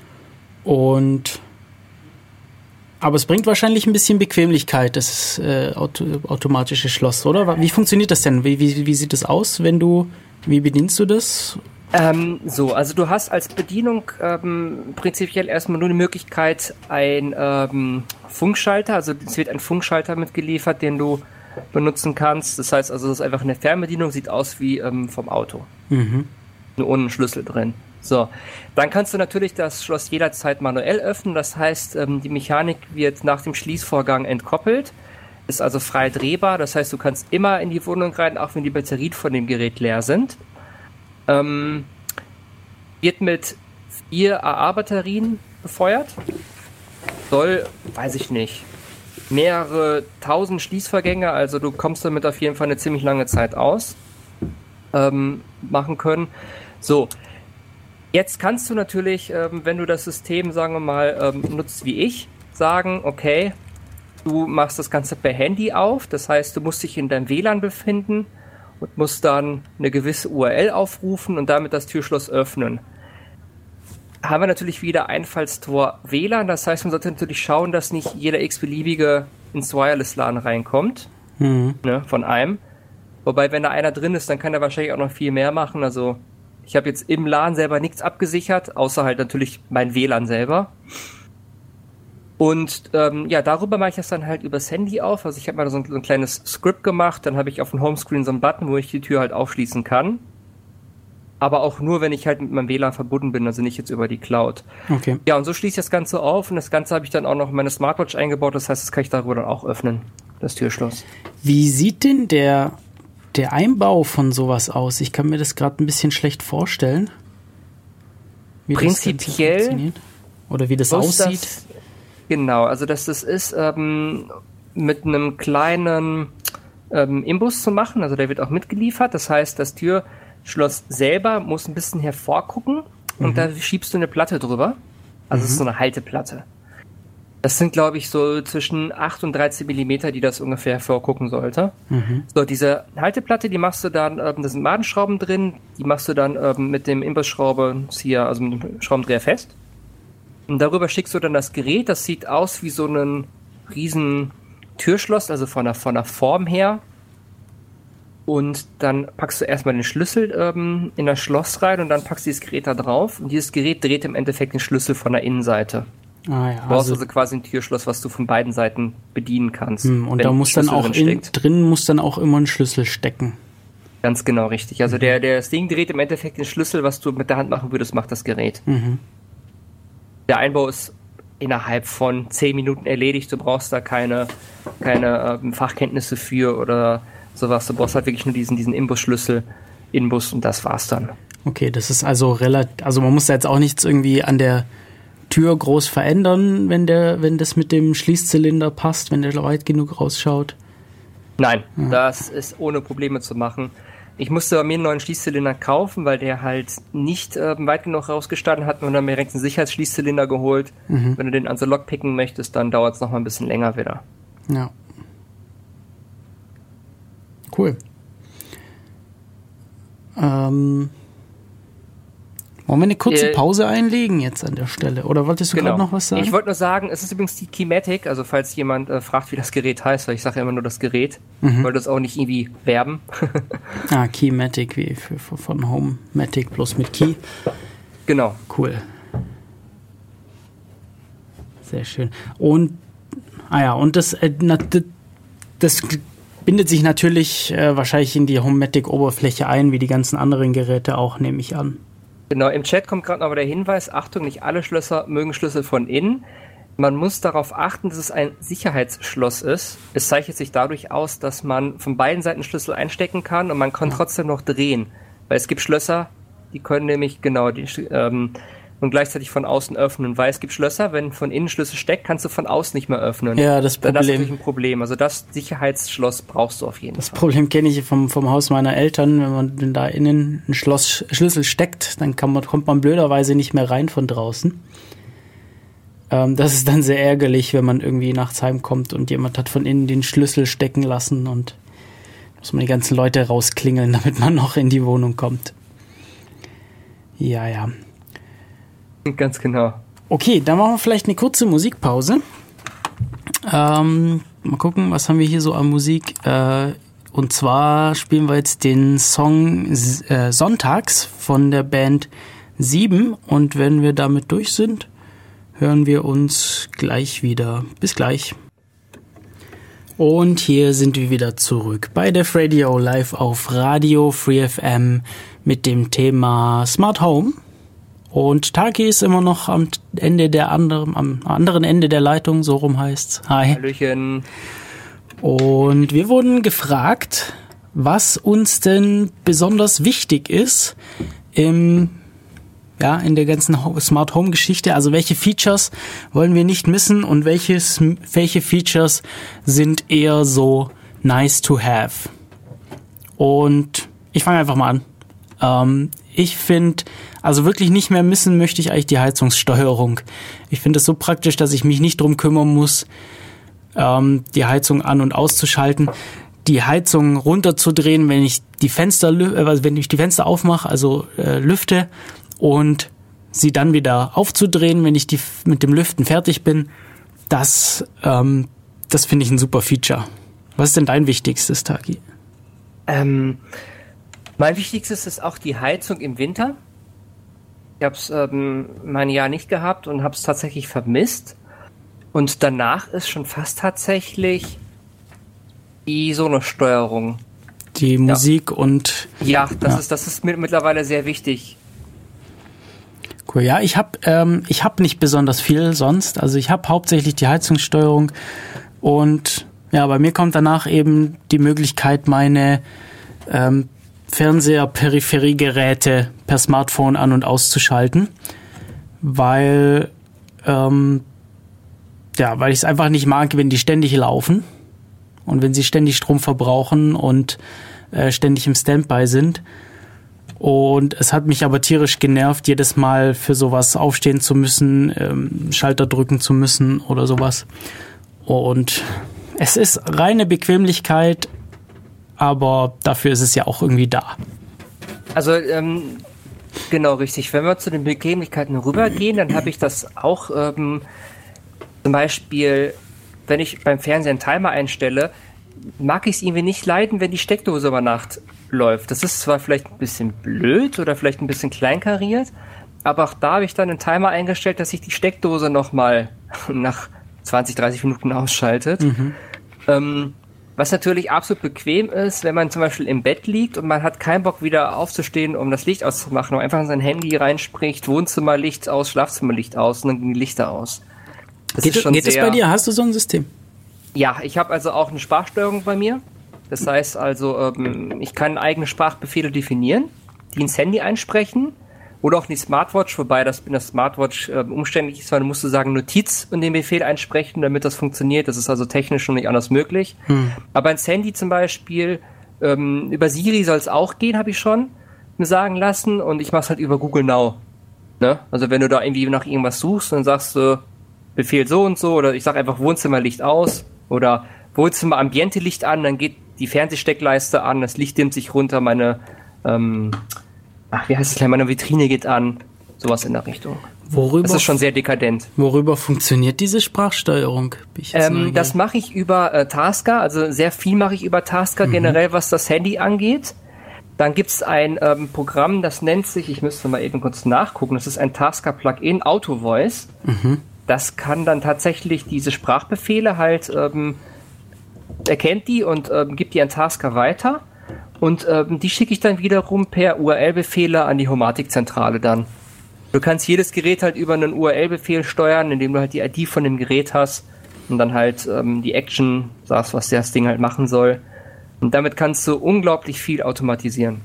A: Aber es bringt wahrscheinlich ein bisschen Bequemlichkeit, das automatische Schloss, oder? Wie funktioniert das denn? Wie sieht es aus, wie bedienst du das?
B: Also du hast als Bedienung prinzipiell erstmal nur die Möglichkeit, ein Funkschalter, also es wird ein Funkschalter mitgeliefert, den du benutzen kannst. Das heißt also, das ist einfach eine Fernbedienung, sieht aus wie vom Auto. Nur ohne einen Schlüssel drin. So, dann kannst du natürlich das Schloss jederzeit manuell öffnen. Das heißt, die Mechanik wird nach dem Schließvorgang entkoppelt, ist also frei drehbar. Das heißt, du kannst immer in die Wohnung rein, auch wenn die Batterien von dem Gerät leer sind. Wird mit 4 AA-Batterien befeuert. Soll, weiß ich nicht, mehrere tausend Schließvorgänge, also du kommst damit auf jeden Fall eine ziemlich lange Zeit aus, machen können. So, jetzt kannst du natürlich, wenn du das System, sagen wir mal, nutzt wie ich, sagen, okay, du machst das Ganze per Handy auf, das heißt, du musst dich in deinem WLAN befinden und musst dann eine gewisse URL aufrufen und damit das Türschloss öffnen. Haben wir natürlich wieder Einfallstor WLAN, das heißt, man sollte natürlich schauen, dass nicht jeder x-beliebige ins Wireless-LAN reinkommt, ne, von einem. Wobei, wenn da einer drin ist, dann kann er wahrscheinlich auch noch viel mehr machen. Also ich habe jetzt im LAN selber nichts abgesichert, außer halt natürlich mein WLAN selber. Und darüber mache ich das dann halt übers Handy auf. Also ich habe mal so ein kleines Skript gemacht, dann habe ich auf dem Homescreen so einen Button, wo ich die Tür halt aufschließen kann. Aber auch nur, wenn ich halt mit meinem WLAN verbunden bin, also nicht jetzt über die Cloud. Okay. Ja, und so schließe ich das Ganze auf und das Ganze habe ich dann auch noch in meine Smartwatch eingebaut. Das heißt, das kann ich darüber dann auch öffnen, das Türschloss.
A: Wie sieht denn der Einbau von sowas aus? Ich kann mir das gerade ein bisschen schlecht vorstellen. Wie
B: prinzipiell
A: das funktioniert. Oder wie das aussieht.
B: Genau, also das ist mit einem kleinen Imbus zu machen, also der wird auch mitgeliefert, das heißt, das Türschloss selber muss ein bisschen hervorgucken und da schiebst du eine Platte drüber, also es ist so eine Halteplatte. Das sind, glaube ich, so zwischen 8 und 13 Millimeter, die das ungefähr hervorgucken sollte. So, diese Halteplatte, die machst du dann, da sind Madenschrauben drin, die machst du dann mit dem Imbusschraubenzieher, also mit dem Schraubendreher fest. Und darüber schickst du dann das Gerät, das sieht aus wie so ein riesen Türschloss, also von der Form her. Und dann packst du erstmal den Schlüssel in das Schloss rein und dann packst du dieses Gerät da drauf. Und dieses Gerät dreht im Endeffekt den Schlüssel von der Innenseite.
A: Ah, ja,
B: du brauchst also quasi ein Türschloss, was du von beiden Seiten bedienen kannst.
A: Und da muss dann auch drin muss dann auch immer ein Schlüssel stecken.
B: Ganz genau, richtig. Also das Ding dreht im Endeffekt den Schlüssel, was du mit der Hand machen würdest, macht das Gerät. Der Einbau ist innerhalb von 10 Minuten erledigt. Du brauchst da keine Fachkenntnisse für oder sowas. Du brauchst halt wirklich nur diesen Imbusschlüssel, Inbus und das war's dann.
A: Okay, das ist also relativ, also man muss da jetzt auch nichts irgendwie an der Tür groß verändern, wenn das mit dem Schließzylinder passt, wenn der weit genug rausschaut?
B: Nein, das ist ohne Probleme zu machen. Ich musste bei mir einen neuen Schließzylinder kaufen, weil der halt nicht weit genug rausgestanden hat und dann mir direkt einen Sicherheitsschließzylinder geholt. Wenn du den also lockpicken möchtest, dann dauert es nochmal ein bisschen länger wieder.
A: Ja. Cool. Wollen wir eine kurze Pause einlegen jetzt an der Stelle? Oder wolltest du gerade noch was sagen?
B: Ich wollte nur sagen, es ist übrigens die Keymatic, also falls jemand fragt, wie das Gerät heißt, weil ich sage ja immer nur das Gerät, wollte das auch nicht irgendwie werben.
A: Keymatic wie von Homematic plus mit Key.
B: Genau.
A: Cool. Sehr schön. Und das bindet sich natürlich wahrscheinlich in die Homematic-Oberfläche ein, wie die ganzen anderen Geräte auch, nehme ich an.
B: Genau, im Chat kommt gerade noch der Hinweis, Achtung, nicht alle Schlösser mögen Schlüssel von innen. Man muss darauf achten, dass es ein Sicherheitsschloss ist. Es zeichnet sich dadurch aus, dass man von beiden Seiten Schlüssel einstecken kann und man kann trotzdem noch drehen. Weil es gibt Schlösser, die können nämlich und gleichzeitig von außen öffnen. Weil es gibt Schlösser, wenn von innen Schlüssel steckt, kannst du von außen nicht mehr öffnen.
A: Ja, das Problem.
B: Das ist natürlich ein Problem. Also das Sicherheitsschloss brauchst du auf jeden Fall.
A: Das Problem kenne ich vom Haus meiner Eltern. Wenn da innen ein Schlüssel steckt, dann kommt man blöderweise nicht mehr rein von draußen. Das ist dann sehr ärgerlich, wenn man irgendwie nachts heimkommt und jemand hat von innen den Schlüssel stecken lassen und muss man die ganzen Leute rausklingeln, damit man noch in die Wohnung kommt. Ja.
B: Ganz genau.
A: Okay, dann machen wir vielleicht eine kurze Musikpause. Mal gucken, was haben wir hier so an Musik. Und zwar spielen wir jetzt den Song Sonntags von der Band 7. Und wenn wir damit durch sind, hören wir uns gleich wieder. Bis gleich. Und hier sind wir wieder zurück bei Def Radio live auf Radio Free FM mit dem Thema Smart Home. Und Taki ist immer noch am anderen Ende der Leitung, so rum heißt's. Hi.
B: Hallöchen.
A: Und wir wurden gefragt, was uns denn besonders wichtig ist in der ganzen Smart Home Geschichte. Also welche Features wollen wir nicht missen und welche Features sind eher so nice to have. Und ich fange einfach mal an. Ich finde, also wirklich nicht mehr missen möchte ich eigentlich die Heizungssteuerung. Ich finde es so praktisch, dass ich mich nicht drum kümmern muss, die Heizung an- und auszuschalten, die Heizung runterzudrehen, wenn ich die Fenster aufmache, also lüfte, und sie dann wieder aufzudrehen, wenn ich mit dem Lüften fertig bin. Das finde ich ein super Feature. Was ist denn dein wichtigstes, Taki?
B: Mein wichtigstes ist auch die Heizung im Winter. Ich habe es mein Jahr nicht gehabt und habe es tatsächlich vermisst. Und danach ist schon fast tatsächlich die Sonos-Steuerung.
A: Die Musik und...
B: Ja, das ist mir mittlerweile sehr wichtig.
A: Cool, ja, ich hab nicht besonders viel sonst. Also ich habe hauptsächlich die Heizungssteuerung und ja, bei mir kommt danach eben die Möglichkeit, meine Fernseher-Peripheriegeräte per Smartphone an- und auszuschalten, weil ich es einfach nicht mag, wenn die ständig laufen und wenn sie ständig Strom verbrauchen und ständig im Standby sind. Und es hat mich aber tierisch genervt, jedes Mal für sowas aufstehen zu müssen, Schalter drücken zu müssen oder sowas. Und es ist reine Bequemlichkeit, aber dafür ist es ja auch irgendwie da.
B: Also, genau, richtig. Wenn wir zu den Bequemlichkeiten rübergehen, dann habe ich das auch zum Beispiel, wenn ich beim Fernseher einen Timer einstelle, mag ich es irgendwie nicht leiden, wenn die Steckdose über Nacht läuft. Das ist zwar vielleicht ein bisschen blöd oder vielleicht ein bisschen kleinkariert, aber auch da habe ich dann einen Timer eingestellt, dass sich die Steckdose nochmal nach 20, 30 Minuten ausschaltet. Was natürlich absolut bequem ist, wenn man zum Beispiel im Bett liegt und man hat keinen Bock wieder aufzustehen, um das Licht auszumachen, und einfach in sein Handy reinspricht, Wohnzimmerlicht aus, Schlafzimmerlicht aus, und dann gehen die Lichter aus.
A: Geht das bei dir? Hast du so ein System?
B: Ja, ich habe also auch eine Sprachsteuerung bei mir. Das heißt also, ich kann eigene Sprachbefehle definieren, die ins Handy einsprechen, oder auch die Smartwatch, wobei das in der Smartwatch umständlich ist, weil du musst sagen Notiz und den Befehl einsprechen, damit das funktioniert. Das ist also technisch schon nicht anders möglich. Aber ins Handy zum Beispiel, über Siri soll es auch gehen, habe ich schon mir sagen lassen, und ich mache es halt über Google Now. Ne? Also wenn du da irgendwie nach irgendwas suchst, dann sagst du Befehl so und so, oder ich sage einfach Wohnzimmerlicht aus oder Wohnzimmer Ambiente Licht an, dann geht die Fernsehsteckleiste an, das Licht dimmt sich runter, meine meine Vitrine geht an, sowas in der Richtung. Das ist schon sehr dekadent.
A: Worüber funktioniert diese Sprachsteuerung?
B: Das mache ich über Tasker, also sehr viel mache ich über Tasker generell, was das Handy angeht. Dann gibt es ein Programm, das nennt sich, ich müsste mal eben kurz nachgucken, das ist ein Tasker-Plugin, Auto Voice. Das kann dann tatsächlich diese Sprachbefehle halt, erkennt die und gibt die an Tasker weiter. Und die schicke ich dann wiederum per URL-Befehle an die Homatic-Zentrale dann. Du kannst jedes Gerät halt über einen URL-Befehl steuern, indem du halt die ID von dem Gerät hast und dann halt die Action sagst, was das Ding halt machen soll. Und damit kannst du unglaublich viel automatisieren.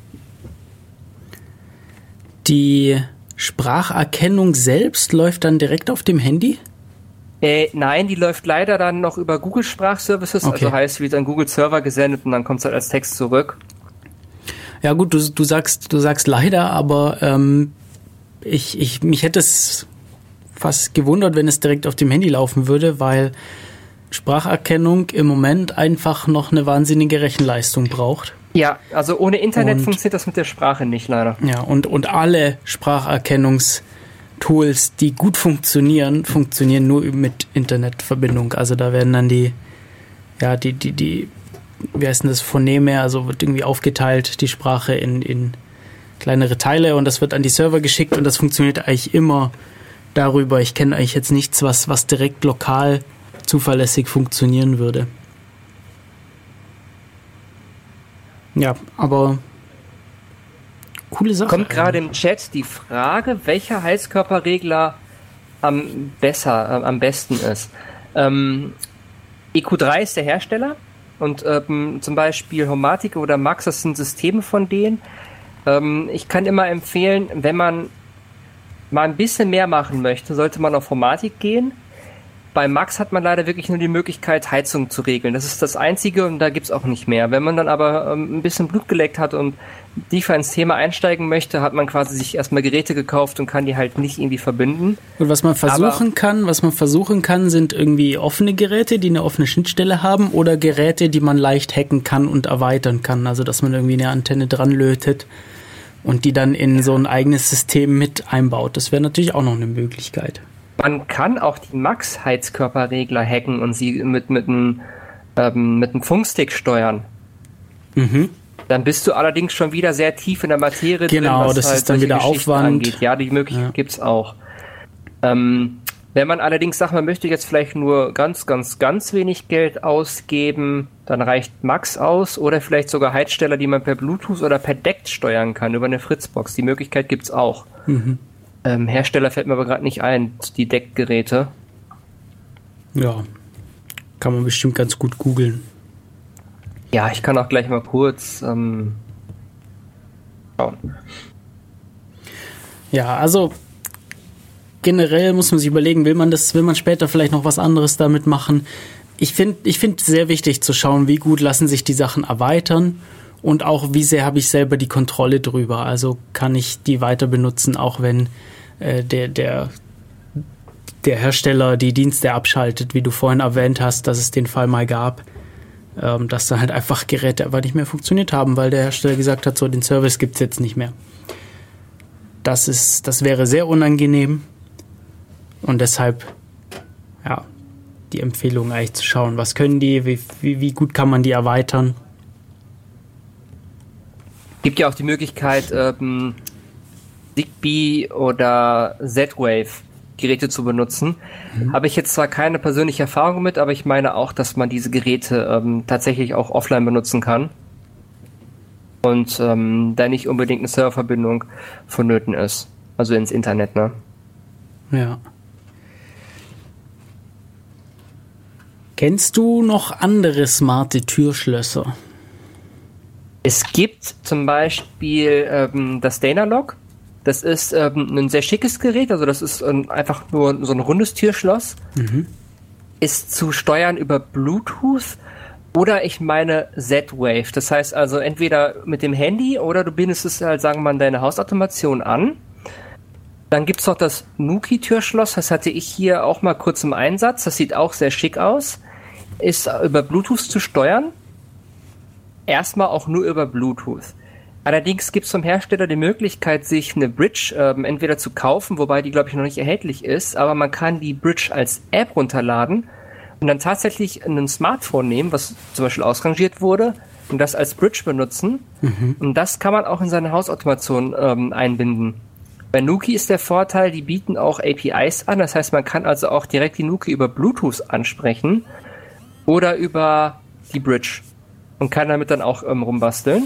A: Die Spracherkennung selbst läuft dann direkt auf dem Handy?
B: Nein, die läuft leider dann noch über Google Sprachservices, okay. Also heißt, wird an Google Server gesendet und dann kommt es halt als Text zurück.
A: Ja gut, du sagst leider, aber mich hätte es fast gewundert, wenn es direkt auf dem Handy laufen würde, weil Spracherkennung im Moment einfach noch eine wahnsinnige Rechenleistung braucht.
B: Ja, also ohne Internet funktioniert das mit der Sprache nicht, leider.
A: Ja, und alle Spracherkennungstools, die gut funktionieren nur mit Internetverbindung. Also da werden dann die wie heißt denn das, Phoneme, also wird irgendwie aufgeteilt, die Sprache in kleinere Teile und das wird an die Server geschickt und das funktioniert eigentlich immer darüber. Ich kenne eigentlich jetzt nichts, was direkt lokal zuverlässig funktionieren würde. Ja, aber coole Sache.
B: Kommt gerade im Chat die Frage, welcher Heizkörperregler am besten ist. EQ3 ist der Hersteller und zum Beispiel Homatic oder Max, das sind Systeme von denen. Ich kann immer empfehlen, wenn man mal ein bisschen mehr machen möchte, sollte man auf Homatic gehen. Bei Max hat man leider wirklich nur die Möglichkeit, Heizung zu regeln. Das ist das Einzige und da gibt's auch nicht mehr. Wenn man dann aber ein bisschen Blut geleckt hat und tiefer ins Thema einsteigen möchte, hat man quasi sich erstmal Geräte gekauft und kann die halt nicht irgendwie verbinden.
A: Und was man versuchen kann, sind irgendwie offene Geräte, die eine offene Schnittstelle haben oder Geräte, die man leicht hacken kann und erweitern kann. Also dass man irgendwie eine Antenne dran lötet und die dann in so ein eigenes System mit einbaut. Das wäre natürlich auch noch eine Möglichkeit.
B: Man kann auch die Max-Heizkörperregler hacken und sie mit einem Funkstick steuern. Dann bist du allerdings schon wieder sehr tief in der Materie drin, was
A: das
B: halt
A: ist dann wieder Aufwand
B: angeht. Ja, die Möglichkeit gibt's auch. Wenn man allerdings sagt, man möchte jetzt vielleicht nur ganz, ganz, ganz wenig Geld ausgeben, dann reicht Max aus oder vielleicht sogar Heizsteller, die man per Bluetooth oder per DECT steuern kann, über eine Fritzbox. Die Möglichkeit gibt's auch. Hersteller fällt mir aber gerade nicht ein, die DECT-Geräte.
A: Ja, kann man bestimmt ganz gut googeln.
B: Ja, ich kann auch gleich mal kurz schauen.
A: Ja, also generell muss man sich überlegen, will man später vielleicht noch was anderes damit machen? Ich finde sehr wichtig zu schauen, wie gut lassen sich die Sachen erweitern und auch wie sehr habe ich selber die Kontrolle drüber. Also kann ich die weiter benutzen, auch wenn der Hersteller die Dienste abschaltet, wie du vorhin erwähnt hast, dass es den Fall mal gab, dass dann halt einfach Geräte einfach nicht mehr funktioniert haben, weil der Hersteller gesagt hat, so den Service gibt's jetzt nicht mehr. Das wäre sehr unangenehm und deshalb die Empfehlung eigentlich zu schauen, was können die, wie gut kann man die erweitern.
B: Gibt ja auch die Möglichkeit, Zigbee oder Z-Wave Geräte zu benutzen. Habe ich jetzt zwar keine persönliche Erfahrung mit, aber ich meine auch, dass man diese Geräte tatsächlich auch offline benutzen kann und da nicht unbedingt eine Serververbindung vonnöten ist. Also ins Internet, ne?
A: Ja. Kennst du noch andere Türschlösser?
B: Es gibt zum Beispiel das Dana-Lock. Das ist ein sehr schickes Gerät, also das ist einfach nur so ein rundes Türschloss. Ist zu steuern über Bluetooth oder ich meine Z-Wave. Das heißt also entweder mit dem Handy oder du bindest es halt, sagen wir mal, an deine Hausautomation an. Dann gibt's noch das Nuki-Türschloss, das hatte ich hier auch mal kurz im Einsatz. Das sieht auch sehr schick aus. Ist über Bluetooth zu steuern. Erstmal auch nur über Bluetooth. Allerdings gibt es vom Hersteller die Möglichkeit, sich eine Bridge entweder zu kaufen, wobei die, glaube ich, noch nicht erhältlich ist, aber man kann die Bridge als App runterladen und dann tatsächlich ein Smartphone nehmen, was zum Beispiel ausrangiert wurde, und das als Bridge benutzen. Und das kann man auch in seine Hausautomation einbinden. Bei Nuki ist der Vorteil, die bieten auch APIs an, das heißt, man kann also auch direkt die Nuki über Bluetooth ansprechen oder über die Bridge und kann damit dann auch rumbasteln.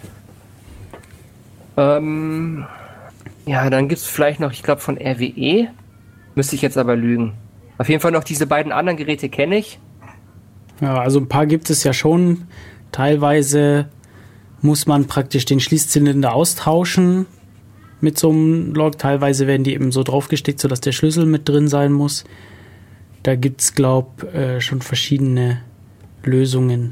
B: Ja, dann gibt es vielleicht noch, ich glaube von RWE, müsste ich jetzt aber lügen. Auf jeden Fall noch diese beiden anderen Geräte kenne ich.
A: Ja, also ein paar gibt es ja schon. Teilweise muss man praktisch den Schließzylinder austauschen mit so einem Lock. Teilweise werden die eben so draufgesteckt, sodass der Schlüssel mit drin sein muss. Da gibt es, glaube ich, schon verschiedene Lösungen.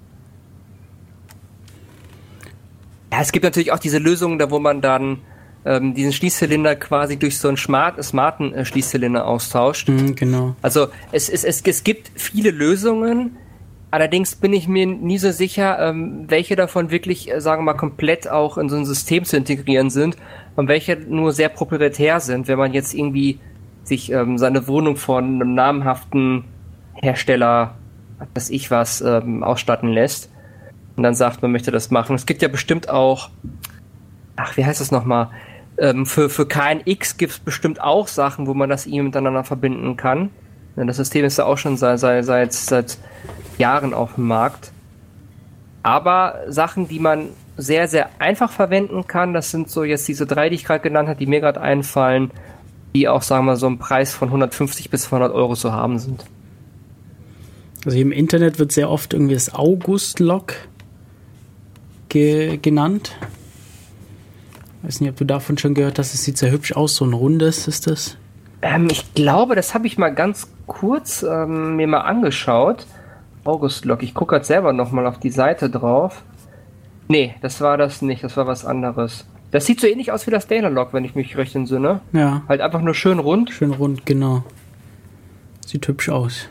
B: Ja, es gibt natürlich auch diese Lösungen, da wo man dann diesen Schließzylinder quasi durch so einen smarten Schließzylinder austauscht.
A: Genau.
B: Also es gibt viele Lösungen, allerdings bin ich mir nie so sicher, welche davon wirklich, sagen wir mal, komplett auch in so ein System zu integrieren sind und welche nur sehr proprietär sind, wenn man jetzt irgendwie sich seine Wohnung von einem namhaften Hersteller, was ich was, ausstatten lässt. Und dann sagt, man möchte das machen. Es gibt ja bestimmt auch, wie heißt das nochmal? Für KNX gibt es bestimmt auch Sachen, wo man das miteinander verbinden kann. Denn das System ist ja auch schon seit Jahren auf dem Markt. Aber Sachen, die man sehr, sehr einfach verwenden kann, das sind so jetzt diese 3, die ich gerade genannt habe, die mir gerade einfallen, die auch, sagen wir mal, so einen Preis von 150 bis 200 Euro zu haben sind.
A: Also im Internet wird sehr oft irgendwie das August-Lock genannt. Ich weiß nicht, ob du davon schon gehört hast. Es sieht sehr hübsch aus, so ein rundes ist das.
B: Ich glaube, das habe ich mal ganz kurz mir mal angeschaut. August-Lock. Ich gucke gerade selber nochmal auf die Seite drauf. Nee, das war das nicht. Das war was anderes. Das sieht so ähnlich aus wie das Dana-Lock, wenn ich mich recht entsinne.
A: Ja.
B: Halt einfach nur schön rund.
A: Schön rund, genau. Sieht hübsch aus.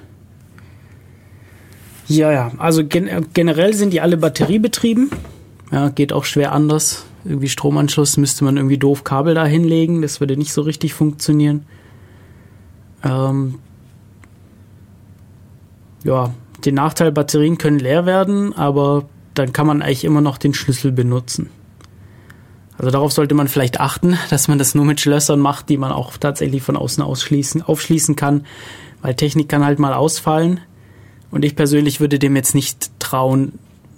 A: Ja. Also generell sind die alle batteriebetrieben. Ja, geht auch schwer anders. Irgendwie Stromanschluss müsste man irgendwie doof Kabel da hinlegen. Das würde nicht so richtig funktionieren. Ja, den Nachteil, Batterien können leer werden, aber dann kann man eigentlich immer noch den Schlüssel benutzen. Also darauf sollte man vielleicht achten, dass man das nur mit Schlössern macht, die man auch tatsächlich von außen aufschließen kann, weil Technik kann halt mal ausfallen. Und ich persönlich würde dem jetzt nicht trauen,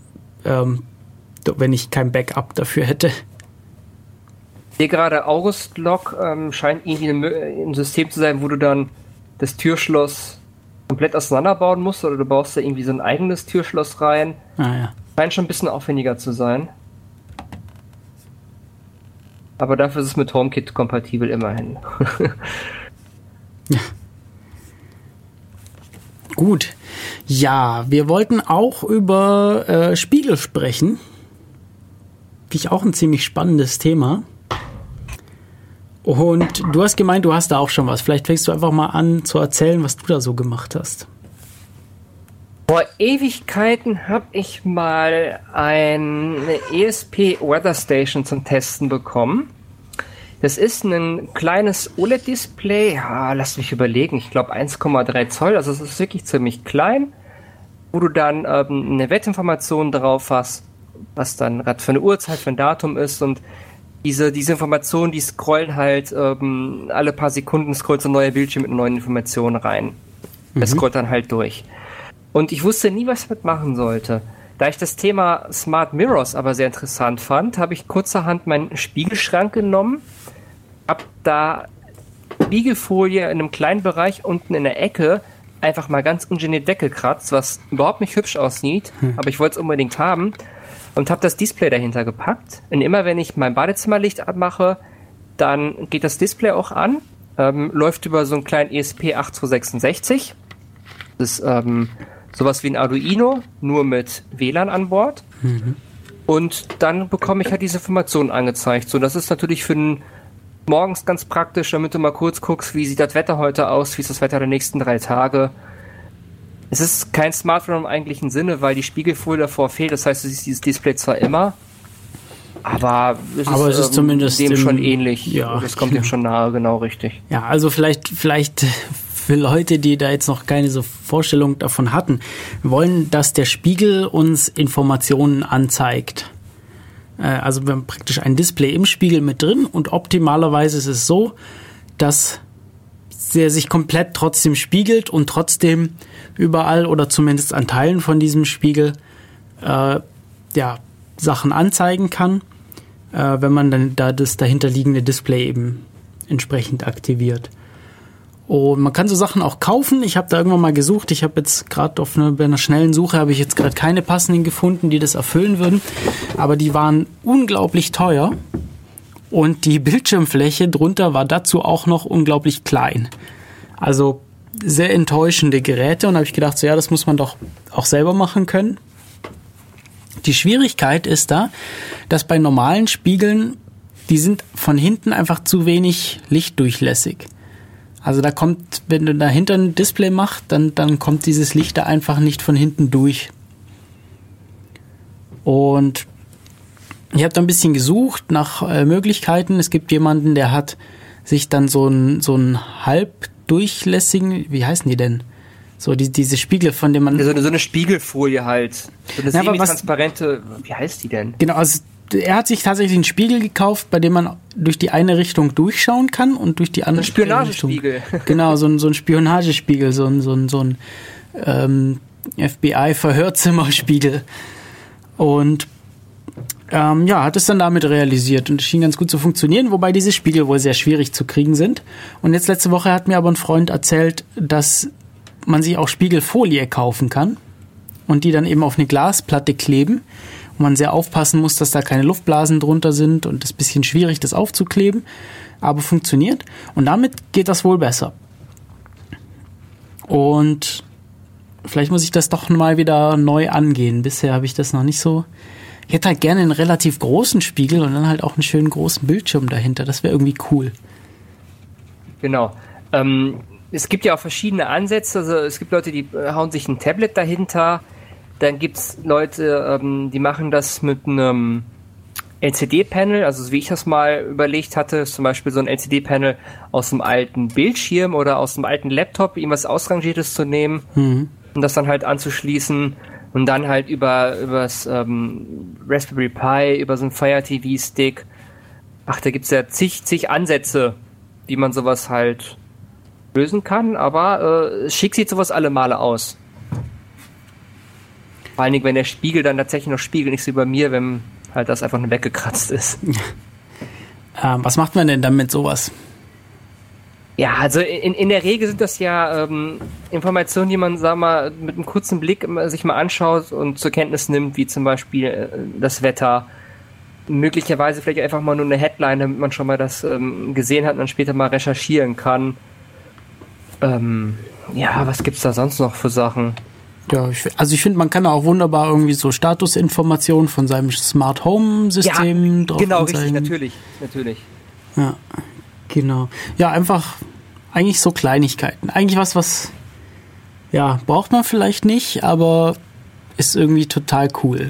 A: wenn ich kein Backup dafür hätte.
B: Ich sehe gerade, August-Lock scheint irgendwie ein System zu sein, wo du dann das Türschloss komplett auseinanderbauen musst oder du baust da irgendwie so ein eigenes Türschloss rein.
A: Ja.
B: Scheint schon ein bisschen aufwendiger zu sein. Aber dafür ist es mit HomeKit kompatibel immerhin.
A: Ja. Gut. Ja, wir wollten auch über Spiegel sprechen. Finde ich auch ein ziemlich spannendes Thema. Und du hast gemeint, du hast da auch schon was. Vielleicht fängst du einfach mal an zu erzählen, was du da so gemacht hast.
B: Vor Ewigkeiten habe ich mal eine ESP Weather Station zum Testen bekommen. Das ist ein kleines OLED-Display, lass mich überlegen, ich glaube 1,3 Zoll, also es ist wirklich ziemlich klein, wo du dann eine Wettinformation drauf hast, was dann gerade für eine Uhrzeit, für ein Datum ist, und diese Informationen, die scrollen halt alle paar Sekunden, scrollt so ein neuer Bildschirm mit neuen Informationen rein. Das scrollt dann halt durch. Und ich wusste nie, was ich damit machen sollte. Da ich das Thema Smart Mirrors aber sehr interessant fand, habe ich kurzerhand meinen Spiegelschrank genommen, habe da Spiegelfolie in einem kleinen Bereich unten in der Ecke einfach mal ganz ungeniert weggekratzt, was überhaupt nicht hübsch aussieht, aber ich wollte es unbedingt haben, und habe das Display dahinter gepackt. Und immer wenn ich mein Badezimmerlicht abmache, dann geht das Display auch an, läuft über so einen kleinen ESP8266. Das ist sowas wie ein Arduino, nur mit WLAN an Bord. Und dann bekomme ich halt diese Informationen angezeigt. So, das ist natürlich für morgens ganz praktisch, damit du mal kurz guckst, wie sieht das Wetter heute aus, wie ist das Wetter der nächsten 3 Tage. Es ist kein Smartphone im eigentlichen Sinne, weil die Spiegelfolie davor fehlt. Das heißt, du siehst dieses Display zwar immer, aber
A: es ist zumindest
B: dem schon ähnlich.
A: Ja,
B: das kommt dem schon nahe, genau richtig.
A: Ja, also vielleicht für Leute, die da jetzt noch keine so Vorstellung davon hatten, wollen, dass der Spiegel uns Informationen anzeigt. Also wir haben praktisch ein Display im Spiegel mit drin und optimalerweise ist es so, dass der sich komplett trotzdem spiegelt und trotzdem überall oder zumindest an Teilen von diesem Spiegel Sachen anzeigen kann, wenn man dann da das dahinterliegende Display eben entsprechend aktiviert. Und man kann so Sachen auch kaufen. Ich habe da irgendwann mal gesucht. Ich habe jetzt gerade bei einer schnellen Suche habe ich jetzt gerade keine passenden gefunden, die das erfüllen würden. Aber die waren unglaublich teuer. Und die Bildschirmfläche drunter war dazu auch noch unglaublich klein. Also sehr enttäuschende Geräte. Und da habe ich gedacht, so ja, das muss man doch auch selber machen können. Die Schwierigkeit ist da, dass bei normalen Spiegeln, die sind von hinten einfach zu wenig lichtdurchlässig. Also da kommt, wenn du dahinter ein Display machst, dann kommt dieses Licht da einfach nicht von hinten durch. Und ich habe da ein bisschen gesucht nach Möglichkeiten. Es gibt jemanden, der hat sich dann so einen halbdurchlässigen, wie heißen die denn? So diese Spiegel, von dem man...
B: So eine Spiegelfolie halt. So eine semi-transparente, wie heißt die denn?
A: Genau, also er hat sich tatsächlich einen Spiegel gekauft, bei dem man durch die eine Richtung durchschauen kann und durch die andere Richtung. Ein Spionagespiegel. Genau, so ein Spionagespiegel, so ein FBI-Verhörzimmerspiegel. Und hat es dann damit realisiert und es schien ganz gut zu funktionieren, wobei diese Spiegel wohl sehr schwierig zu kriegen sind. Und jetzt letzte Woche hat mir aber ein Freund erzählt, dass man sich auch Spiegelfolie kaufen kann und die dann eben auf eine Glasplatte kleben. Und man sehr aufpassen muss, dass da keine Luftblasen drunter sind und es ist ein bisschen schwierig, das aufzukleben, aber funktioniert. Und damit geht das wohl besser. Und vielleicht muss ich das doch mal wieder neu angehen. Bisher habe ich das noch nicht so. Ich hätte halt gerne einen relativ großen Spiegel und dann halt auch einen schönen großen Bildschirm dahinter. Das wäre irgendwie cool.
B: Genau. Es gibt ja auch verschiedene Ansätze. Also es gibt Leute, die hauen sich ein Tablet dahinter. Dann gibt es Leute, die machen das mit einem LCD-Panel. Also wie ich das mal überlegt hatte, ist zum Beispiel so ein LCD-Panel aus einem alten Bildschirm oder aus einem alten Laptop, irgendwas Ausrangiertes zu nehmen und das dann halt anzuschließen und dann halt übers Raspberry Pi, über so einen Fire TV-Stick. Ach, da gibt es ja zig Ansätze, wie man sowas halt lösen kann, aber schick sieht sowas alle Male aus. Vor allen Dingen, wenn der Spiegel dann tatsächlich noch spiegelt, nicht so wie bei mir, wenn halt das einfach nur weggekratzt ist.
A: Was macht man denn dann mit sowas?
B: Ja, also in der Regel sind das ja Informationen, die man, sag mal, mit einem kurzen Blick sich mal anschaut und zur Kenntnis nimmt, wie zum Beispiel das Wetter. Möglicherweise vielleicht einfach mal nur eine Headline, damit man schon mal das gesehen hat und dann später mal recherchieren kann. Was gibt's da sonst noch für Sachen?
A: Ja, ich finde, man kann auch wunderbar irgendwie so Statusinformationen von seinem Smart Home System drauf
B: genau,
A: anzeigen.
B: Richtig, natürlich.
A: Ja, genau. Ja, einfach eigentlich so Kleinigkeiten. Eigentlich was braucht man vielleicht nicht, aber ist irgendwie total cool.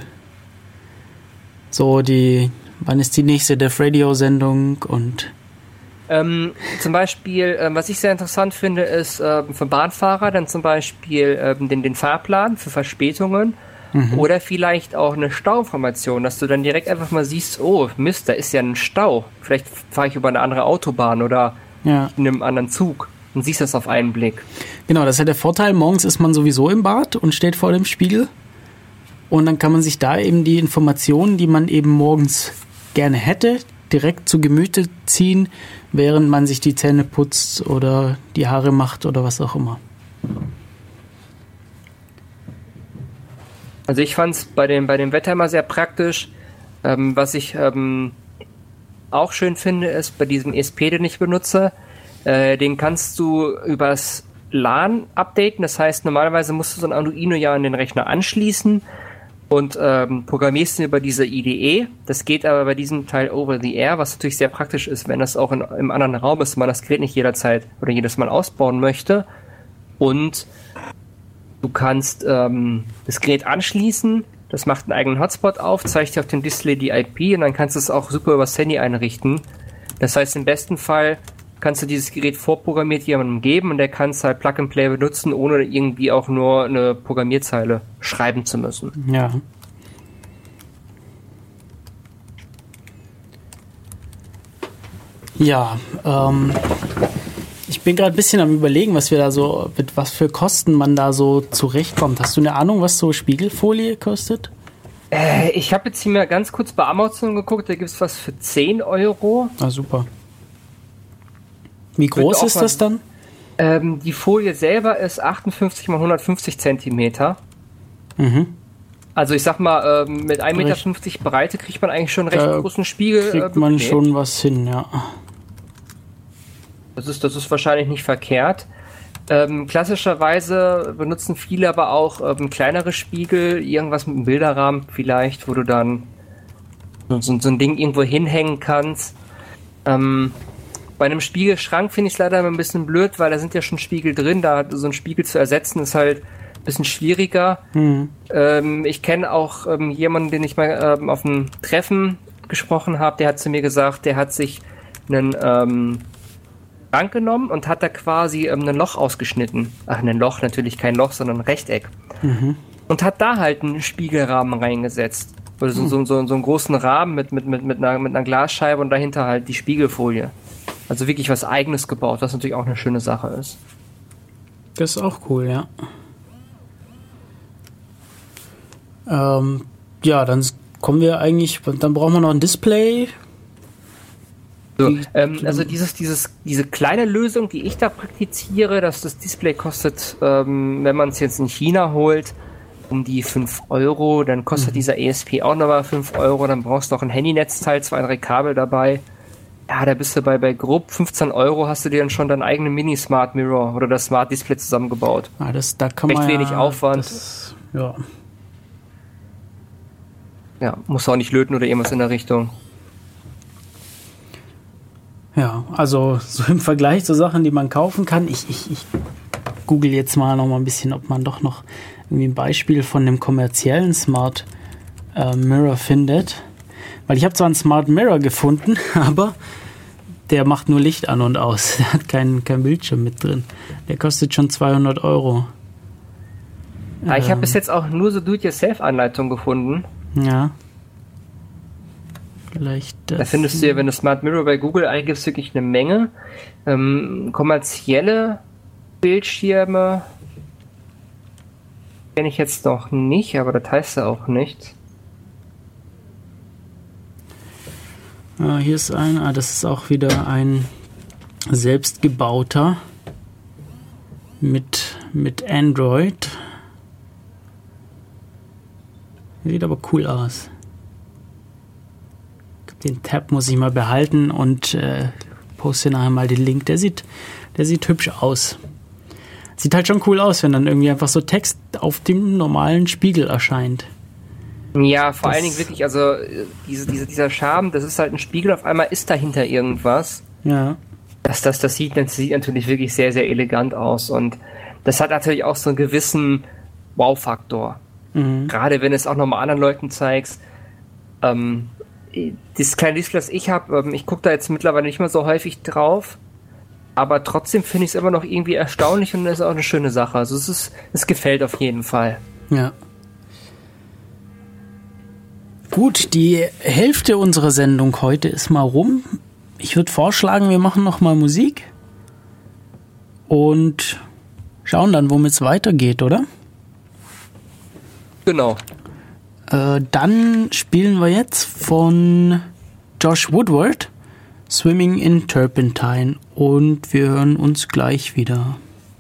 A: So wann ist die nächste Def Radio Sendung und
B: zum Beispiel, was ich sehr interessant finde, ist für Bahnfahrer dann zum Beispiel den Fahrplan für Verspätungen oder vielleicht auch eine Stauinformation, dass du dann direkt einfach mal siehst, oh Mist, da ist ja ein Stau. Vielleicht fahre ich über eine andere Autobahn oder in einem anderen Zug und siehst das auf einen Blick.
A: Genau, das ist ja der Vorteil. Morgens ist man sowieso im Bad und steht vor dem Spiegel und dann kann man sich da eben die Informationen, die man eben morgens gerne hätte, direkt zu Gemüte ziehen, während man sich die Zähne putzt oder die Haare macht oder was auch immer.
B: Also ich fand es bei dem Wetter immer sehr praktisch. Was ich auch schön finde, ist bei diesem ESP, den ich benutze, den kannst du übers LAN updaten. Das heißt, normalerweise musst du so ein Arduino ja an den Rechner anschließen und programmierst ihn über diese IDE. Das geht aber bei diesem Teil over the air, was natürlich sehr praktisch ist, wenn das auch im anderen Raum ist, man das Gerät nicht jederzeit oder jedes Mal ausbauen möchte. Und du kannst das Gerät anschließen, das macht einen eigenen Hotspot auf, zeigt dir auf dem Display die IP und dann kannst du es auch super übers Handy einrichten. Das heißt, im besten Fall kannst du dieses Gerät vorprogrammiert jemandem geben und der kann es halt Plug and Play benutzen, ohne irgendwie auch nur eine Programmierzeile schreiben zu müssen.
A: Ja. Ja, ich bin gerade ein bisschen am Überlegen, was für Kosten man da so zurechtkommt. Hast du eine Ahnung, was so Spiegelfolie kostet?
B: Ich habe jetzt hier mal ganz kurz bei Amazon geguckt, da gibt es was für 10 Euro.
A: Ah, super. Wie groß ist das dann?
B: Die Folie selber ist 58 x 150 Zentimeter.
A: Mhm.
B: Also ich sag mal, mit 1,50 Meter Breite kriegt man eigentlich schon einen recht großen Spiegel.
A: Kriegt man schon was hin, ja.
B: Das ist wahrscheinlich nicht verkehrt. Klassischerweise benutzen viele aber auch kleinere Spiegel, irgendwas mit einem Bilderrahmen vielleicht, wo du dann so ein Ding irgendwo hinhängen kannst. Bei einem Spiegelschrank finde ich es leider ein bisschen blöd, weil da sind ja schon Spiegel drin, da so einen Spiegel zu ersetzen ist halt ein bisschen schwieriger. Ich kenne auch jemanden, den ich mal auf einem Treffen gesprochen habe, der hat zu mir gesagt, der hat sich einen Schrank genommen und hat da quasi ein Loch ausgeschnitten. Ach, ein Loch, natürlich kein Loch, sondern ein Rechteck. Und hat da halt einen Spiegelrahmen reingesetzt. Also so einen großen Rahmen mit einer Glasscheibe und dahinter halt die Spiegelfolie. Also wirklich was Eigenes gebaut, was natürlich auch eine schöne Sache ist.
A: Das ist auch cool, ja. Ja, dann kommen wir eigentlich, dann brauchen wir noch ein Display.
B: So, also diese kleine Lösung, die ich da praktiziere, dass das Display kostet, wenn man es jetzt in China holt, um die 5 Euro, dann kostet dieser ESP auch nochmal 5 Euro, dann brauchst du auch ein Handynetzteil, 2, 3 Kabel dabei. Ja, da bist du bei grob 15 Euro, hast du dir dann schon deinen eigenen Mini-Smart Mirror oder das Smart Display zusammengebaut.
A: Ah, da kann man
B: recht wenig Aufwand. Ja, muss auch nicht löten oder irgendwas in der Richtung.
A: Ja, also so im Vergleich zu Sachen, die man kaufen kann, ich google jetzt mal noch mal ein bisschen, ob man doch noch irgendwie ein Beispiel von einem kommerziellen Smart Mirror findet. Weil ich habe zwar einen Smart Mirror gefunden, aber der macht nur Licht an und aus. Der hat kein Bildschirm mit drin. Der kostet schon 200 Euro.
B: Ja, ich habe bis jetzt auch nur so Do-it-yourself-Anleitungen gefunden.
A: Ja. Vielleicht das.
B: Da findest du ja, wenn du Smart Mirror bei Google eingibst, wirklich eine Menge. Kommerzielle Bildschirme kenne ich jetzt noch nicht, aber das heißt ja auch nichts.
A: Hier ist das ist auch wieder ein selbstgebauter mit Android. Sieht aber cool aus. Den Tab muss ich mal behalten und poste nachher mal den Link. Der sieht hübsch aus. Sieht halt schon cool aus, wenn dann irgendwie einfach so Text auf dem normalen Spiegel erscheint.
B: Ja, vor allen Dingen wirklich, also dieser Charme, das ist halt ein Spiegel, auf einmal ist dahinter irgendwas.
A: Ja.
B: Das sieht natürlich wirklich sehr, sehr elegant aus und das hat natürlich auch so einen gewissen Wow-Faktor. Gerade wenn es auch nochmal anderen Leuten zeigst. Das kleine Display, das ich habe, ich gucke da jetzt mittlerweile nicht mehr so häufig drauf, aber trotzdem finde ich es immer noch irgendwie erstaunlich und das ist auch eine schöne Sache. Also es gefällt auf jeden Fall.
A: Ja. Gut, die Hälfte unserer Sendung heute ist mal rum. Ich würde vorschlagen, wir machen noch mal Musik und schauen dann, womit es weitergeht, oder?
B: Genau.
A: Dann spielen wir jetzt von Josh Woodward Swimming in Turpentine und wir hören uns gleich wieder.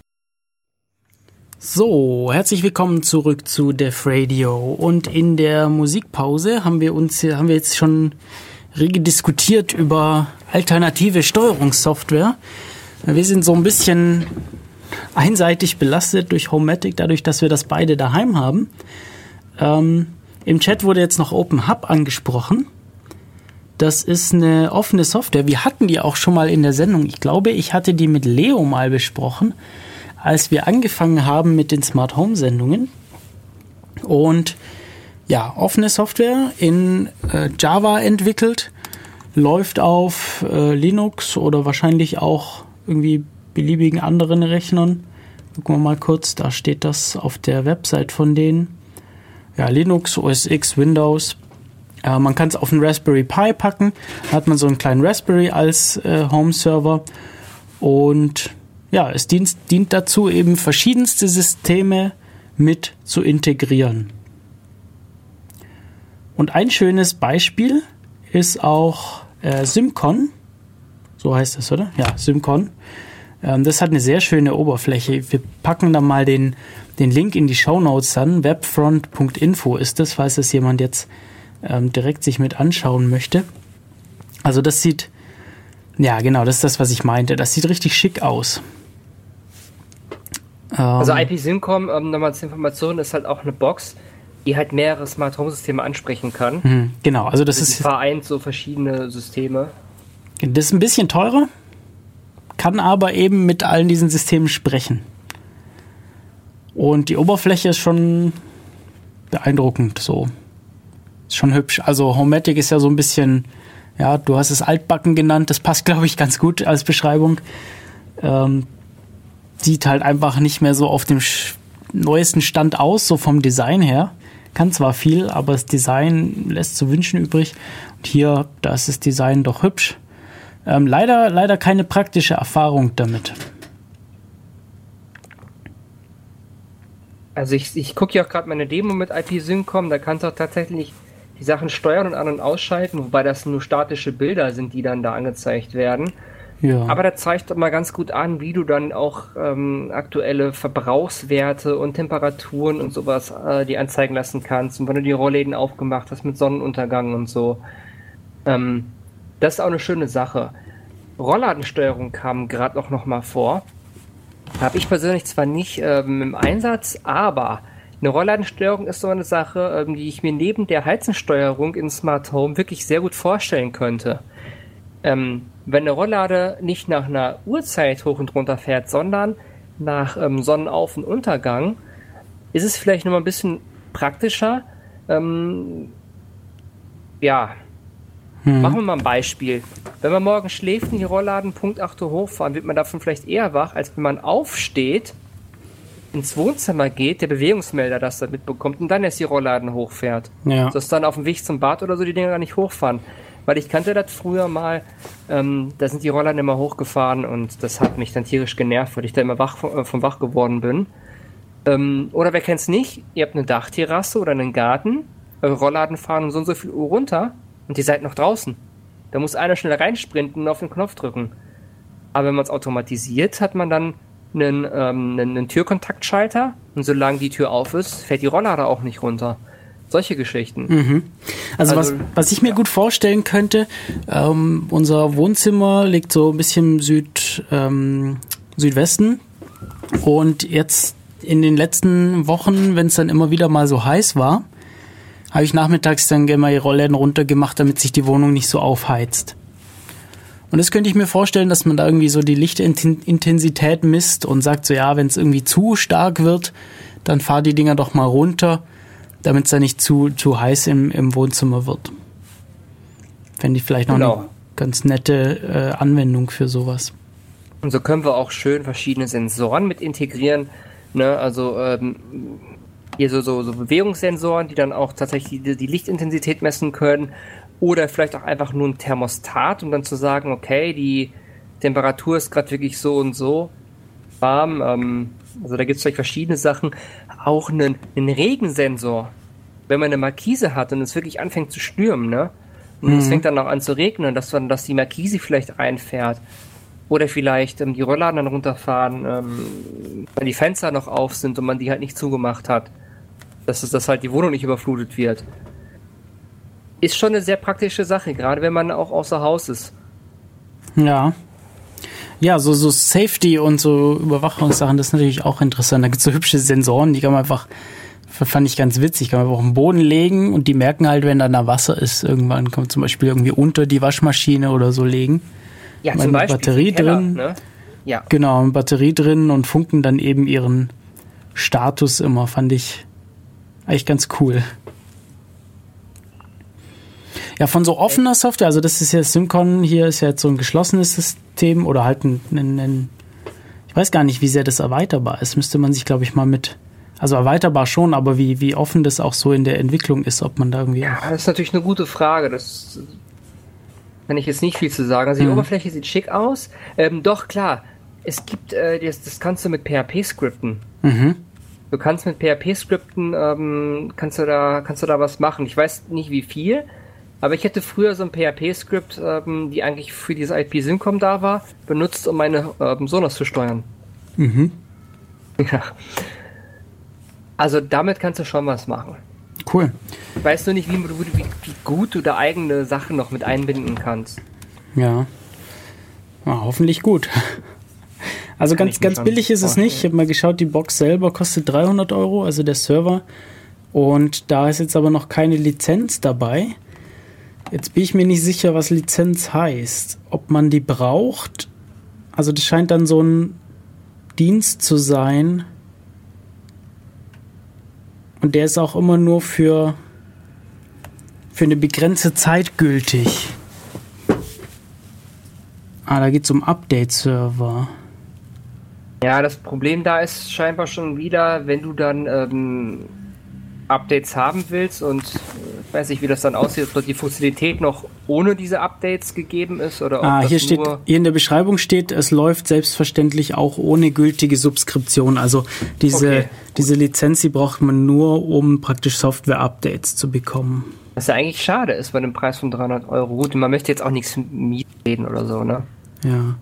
A: So, herzlich willkommen zurück zu Def Radio und in der Musikpause haben wir jetzt schon rege diskutiert über alternative Steuerungssoftware. Wir sind so ein bisschen einseitig belastet durch Homematic, dadurch, dass wir das beide daheim haben. Im Chat wurde jetzt noch OpenHub angesprochen. Das ist eine offene Software. Wir hatten die auch schon mal in der Sendung. Ich glaube, ich hatte die mit Leo mal besprochen, als wir angefangen haben mit den Smart Home Sendungen. Und ja, offene Software in Java entwickelt, läuft auf Linux oder wahrscheinlich auch irgendwie beliebigen anderen Rechnern. Gucken wir mal kurz, da steht das auf der Website von denen. Ja, Linux, OS X, Windows. Man kann es auf einen Raspberry Pi packen. Da hat man so einen kleinen Raspberry als Home-Server. Und ja, es dient dazu, eben verschiedenste Systeme mit zu integrieren. Und ein schönes Beispiel ist auch Symcon. So heißt es, oder? Ja, Symcon. Das hat eine sehr schöne Oberfläche. Wir packen da mal den Link in die Shownotes dann. Webfront.info ist das, falls es jemand jetzt direkt sich mit anschauen möchte. Also das sieht, ja genau, das ist das, was ich meinte. Das sieht richtig schick aus.
B: Also IP-Syncom, nochmal zur Information, ist halt auch eine Box, die halt mehrere Smart Home Systeme ansprechen kann.
A: Genau, also das ist
B: vereint so verschiedene Systeme.
A: Das ist ein bisschen teurer, kann aber eben mit allen diesen Systemen sprechen. Und die Oberfläche ist schon beeindruckend so. Ist schon hübsch. Also Homematic ist ja so ein bisschen, ja, du hast es altbacken genannt, das passt, glaube ich, ganz gut als Beschreibung. Sieht halt einfach nicht mehr so auf dem neuesten Stand aus, so vom Design her. Kann zwar viel, aber das Design lässt zu wünschen übrig. Und hier, da ist das Design doch hübsch. Leider keine praktische Erfahrung damit.
B: Also ich gucke ja auch gerade meine Demo mit IP-Syncom, da kannst du auch tatsächlich die Sachen steuern und an- und ausschalten, wobei das nur statische Bilder sind, die dann da angezeigt werden.
A: Ja.
B: Aber da zeigt doch mal ganz gut an, wie du dann auch aktuelle Verbrauchswerte und Temperaturen und sowas dir anzeigen lassen kannst. Und wenn du die Rollläden aufgemacht hast mit Sonnenuntergang und so. Das ist auch eine schöne Sache. Rollladensteuerung kam gerade auch noch mal vor. Habe ich persönlich zwar nicht im Einsatz, aber eine Rollladensteuerung ist so eine Sache, die ich mir neben der Heizensteuerung in Smart Home wirklich sehr gut vorstellen könnte. Wenn eine Rolllade nicht nach einer Uhrzeit hoch und runter fährt, sondern nach Sonnenauf- und Untergang, ist es vielleicht noch mal ein bisschen praktischer. Machen wir mal ein Beispiel. Wenn man morgen schläft und die Rollladen Punkt 8 Uhr hochfahren, wird man davon vielleicht eher wach, als wenn man aufsteht, ins Wohnzimmer geht, der Bewegungsmelder das da mitbekommt und dann erst die Rollladen hochfährt.
A: Ja.
B: Dass dann auf dem Weg zum Bad oder so die Dinger gar nicht hochfahren. Weil ich kannte das früher mal, da sind die Rollladen immer hochgefahren und das hat mich dann tierisch genervt, weil ich da immer vom wach geworden bin. Oder wer kennt's nicht, ihr habt eine Dachterrasse oder einen Garten, eure Rollladen fahren um so und so viel Uhr runter und ihr seid noch draußen. Da muss einer schnell reinsprinten und auf den Knopf drücken. Aber wenn man es automatisiert, hat man dann einen Türkontaktschalter und solange die Tür auf ist, fährt die Rolllade auch nicht runter. Solche Geschichten.
A: Also was ich mir gut vorstellen könnte, unser Wohnzimmer liegt so ein bisschen Südwesten und jetzt in den letzten Wochen, wenn es dann immer wieder mal so heiß war, habe ich nachmittags dann gerne mal die Rollläden runtergemacht, damit sich die Wohnung nicht so aufheizt. Und das könnte ich mir vorstellen, dass man da irgendwie so die Lichtintensität misst und sagt so, ja, wenn es irgendwie zu stark wird, dann fahr die Dinger doch mal runter, damit es da nicht zu heiß im Wohnzimmer wird. Fände ich vielleicht noch eine ganz nette Anwendung für sowas.
B: Und so können wir auch schön verschiedene Sensoren mit integrieren. Ne? Also hier so Bewegungssensoren, die dann auch tatsächlich die Lichtintensität messen können. Oder vielleicht auch einfach nur ein Thermostat, um dann zu sagen, okay, die Temperatur ist gerade wirklich so und so warm. Also da gibt es vielleicht verschiedene Sachen. Auch einen Regensensor. Wenn man eine Markise hat und es wirklich anfängt zu stürmen, ne? Und es fängt dann auch an zu regnen, dass die Markise vielleicht reinfährt. Oder vielleicht die Rollladen dann runterfahren, wenn die Fenster noch auf sind und man die halt nicht zugemacht hat. Dass halt die Wohnung nicht überflutet wird. ist schon eine sehr praktische Sache, gerade wenn man auch außer Haus ist.
A: Ja. Ja, so Safety und so Überwachungssachen, das ist natürlich auch interessant. Da gibt es so hübsche Sensoren, die kann man einfach, fand ich ganz witzig, kann man einfach auf den Boden legen und die merken halt, wenn da Wasser ist, irgendwann kann man zum Beispiel irgendwie unter die Waschmaschine oder so legen.
B: Ja, zum Beispiel
A: Batterie
B: Keller,
A: drin.
B: Ne? Ja.
A: Genau, eine Batterie drin und funken dann eben ihren Status immer, fand ich eigentlich ganz cool. Ja, von so offener Software, also das ist ja SimCon, hier ist ja jetzt so ein geschlossenes System oder halt ein ich weiß gar nicht, wie sehr das erweiterbar ist. Müsste man sich, glaube ich, mal also erweiterbar schon, aber wie offen das auch so in der Entwicklung ist, ob man da irgendwie...
B: Ja, das ist natürlich eine gute Frage, das kann ich jetzt nicht viel zu sagen. Also die Oberfläche sieht schick aus. Doch, klar, es gibt, das kannst du mit PHP skripten.
A: Mhm.
B: Du kannst mit PHP skripten, kannst du da was machen. Ich weiß nicht, wie viel, aber ich hätte früher so ein PHP-Skript, die eigentlich für dieses IP-Simcom da war, benutzt, um meine Sonos zu steuern.
A: Mhm.
B: Ja. Also damit kannst du schon was machen.
A: Cool.
B: Weißt du nicht, wie gut du da eigene Sachen noch mit einbinden kannst.
A: Ja. Hoffentlich gut. Also ganz billig ist es nicht. Ich habe mal geschaut, die Box selber kostet 300 €, also der Server. Und da ist jetzt aber noch keine Lizenz dabei. Jetzt bin ich mir nicht sicher, was Lizenz heißt. Ob man die braucht. Also das scheint dann so ein Dienst zu sein. Und der ist auch immer nur für eine begrenzte Zeit gültig. Da geht es um Update-Server.
B: Ja, das Problem da ist scheinbar schon wieder, wenn du dann Updates haben willst und ich weiß nicht, wie das dann aussieht, ob die Funktionalität noch ohne diese Updates gegeben ist oder ob das
A: hier in der Beschreibung steht, es läuft selbstverständlich auch ohne gültige Subskription. Also diese Lizenz, die braucht man nur, um praktisch Software-Updates zu bekommen.
B: Was ja eigentlich schade ist bei einem Preis von 300 €. Gut, man möchte jetzt auch nichts mitreden oder so, ne?
A: Ja.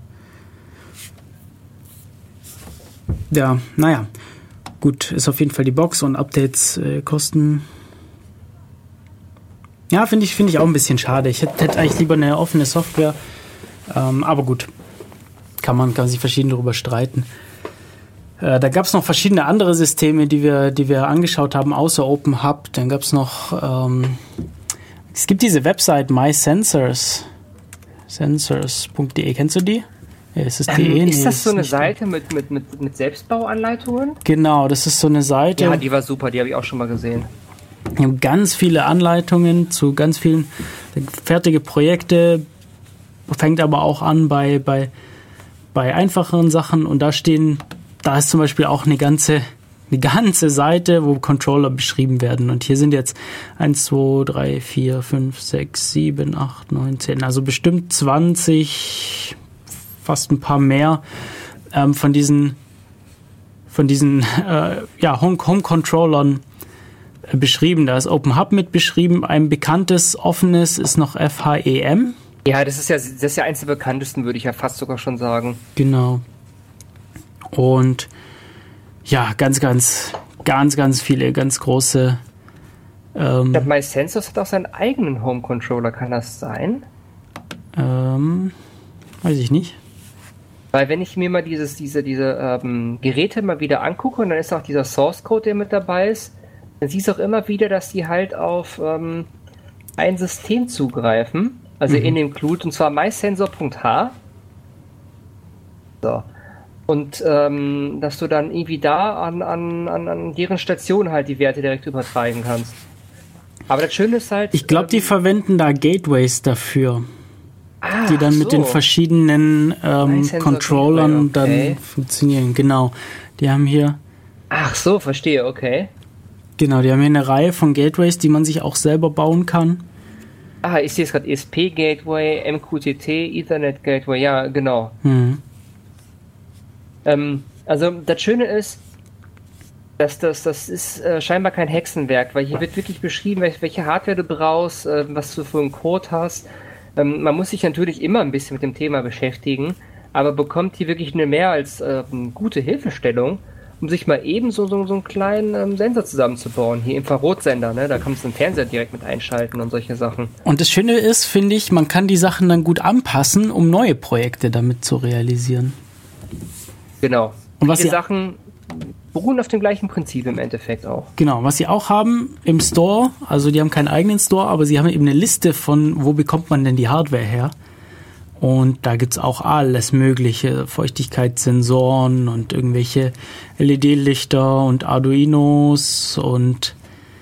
A: Ja, naja. Gut, ist auf jeden Fall die Box und Updates kosten. Ja, finde ich auch ein bisschen schade. Ich hätte eigentlich lieber eine offene Software. Aber gut, kann man sich verschieden darüber streiten. Da gab es noch verschiedene andere Systeme, die wir angeschaut haben, außer OpenHub. Dann gab es noch, es gibt diese Website MySensors, sensors.de. Kennst du die? Ja, ist
B: das so eine Seite mit Selbstbauanleitungen?
A: Genau, das ist so eine Seite.
B: Ja, die war super, die habe ich auch schon mal gesehen.
A: Wir haben ganz viele Anleitungen zu ganz vielen fertige Projekte, fängt aber auch an bei einfacheren Sachen und da ist zum Beispiel auch eine ganze Seite, wo Controller beschrieben werden. Und hier sind jetzt 1, 2, 3, 4, 5, 6, 7, 8, 9, 10, also bestimmt 20, fast ein paar mehr von diesen Home-Controllern beschrieben. Da ist OpenHub mit beschrieben. Ein bekanntes, offenes ist noch FHEM.
B: Ja, das ist ja eins der bekanntesten, würde ich ja fast sogar schon sagen.
A: Genau. Und ja, ganz viele, ganz große.
B: Ich glaube, MySensors hat auch seinen eigenen Home-Controller, kann das sein?
A: Weiß ich nicht.
B: Weil wenn ich mir mal diese Geräte mal wieder angucke und dann ist auch dieser Source-Code, der mit dabei ist, dann siehst du auch immer wieder, dass die halt auf ein System zugreifen, also in dem Cloud, und zwar mysensor.h. So. Und dass du dann irgendwie da an deren Station halt die Werte direkt übertragen kannst. Aber das Schöne ist halt...
A: Ich glaube, die verwenden da Gateways dafür. Die dann mit den verschiedenen Controllern dann funktionieren. Genau. Die haben hier...
B: Ach so, verstehe, okay.
A: Genau, die haben hier eine Reihe von Gateways, die man sich auch selber bauen kann.
B: Ich sehe es gerade, ESP-Gateway, MQTT, Ethernet-Gateway, ja, genau. Also das Schöne ist, dass das ist scheinbar kein Hexenwerk, weil hier wird wirklich beschrieben, welche Hardware du brauchst, was du für einen Code hast. Man muss sich natürlich immer ein bisschen mit dem Thema beschäftigen, aber bekommt hier wirklich eine mehr als gute Hilfestellung. um sich mal eben so einen kleinen Sensor zusammenzubauen. Hier Infrarotsender, ne? Da kannst du den Fernseher direkt mit einschalten und solche Sachen.
A: Und das Schöne ist, finde ich, man kann die Sachen dann gut anpassen, um neue Projekte damit zu realisieren.
B: Genau.
A: Und was
B: die Sachen beruhen auf dem gleichen Prinzip im Endeffekt auch.
A: Genau, was sie auch haben im Store, also die haben keinen eigenen Store, aber sie haben eben eine Liste von, wo bekommt man denn die Hardware her? Und da gibt's auch alles mögliche, Feuchtigkeitssensoren und irgendwelche LED-Lichter und Arduinos und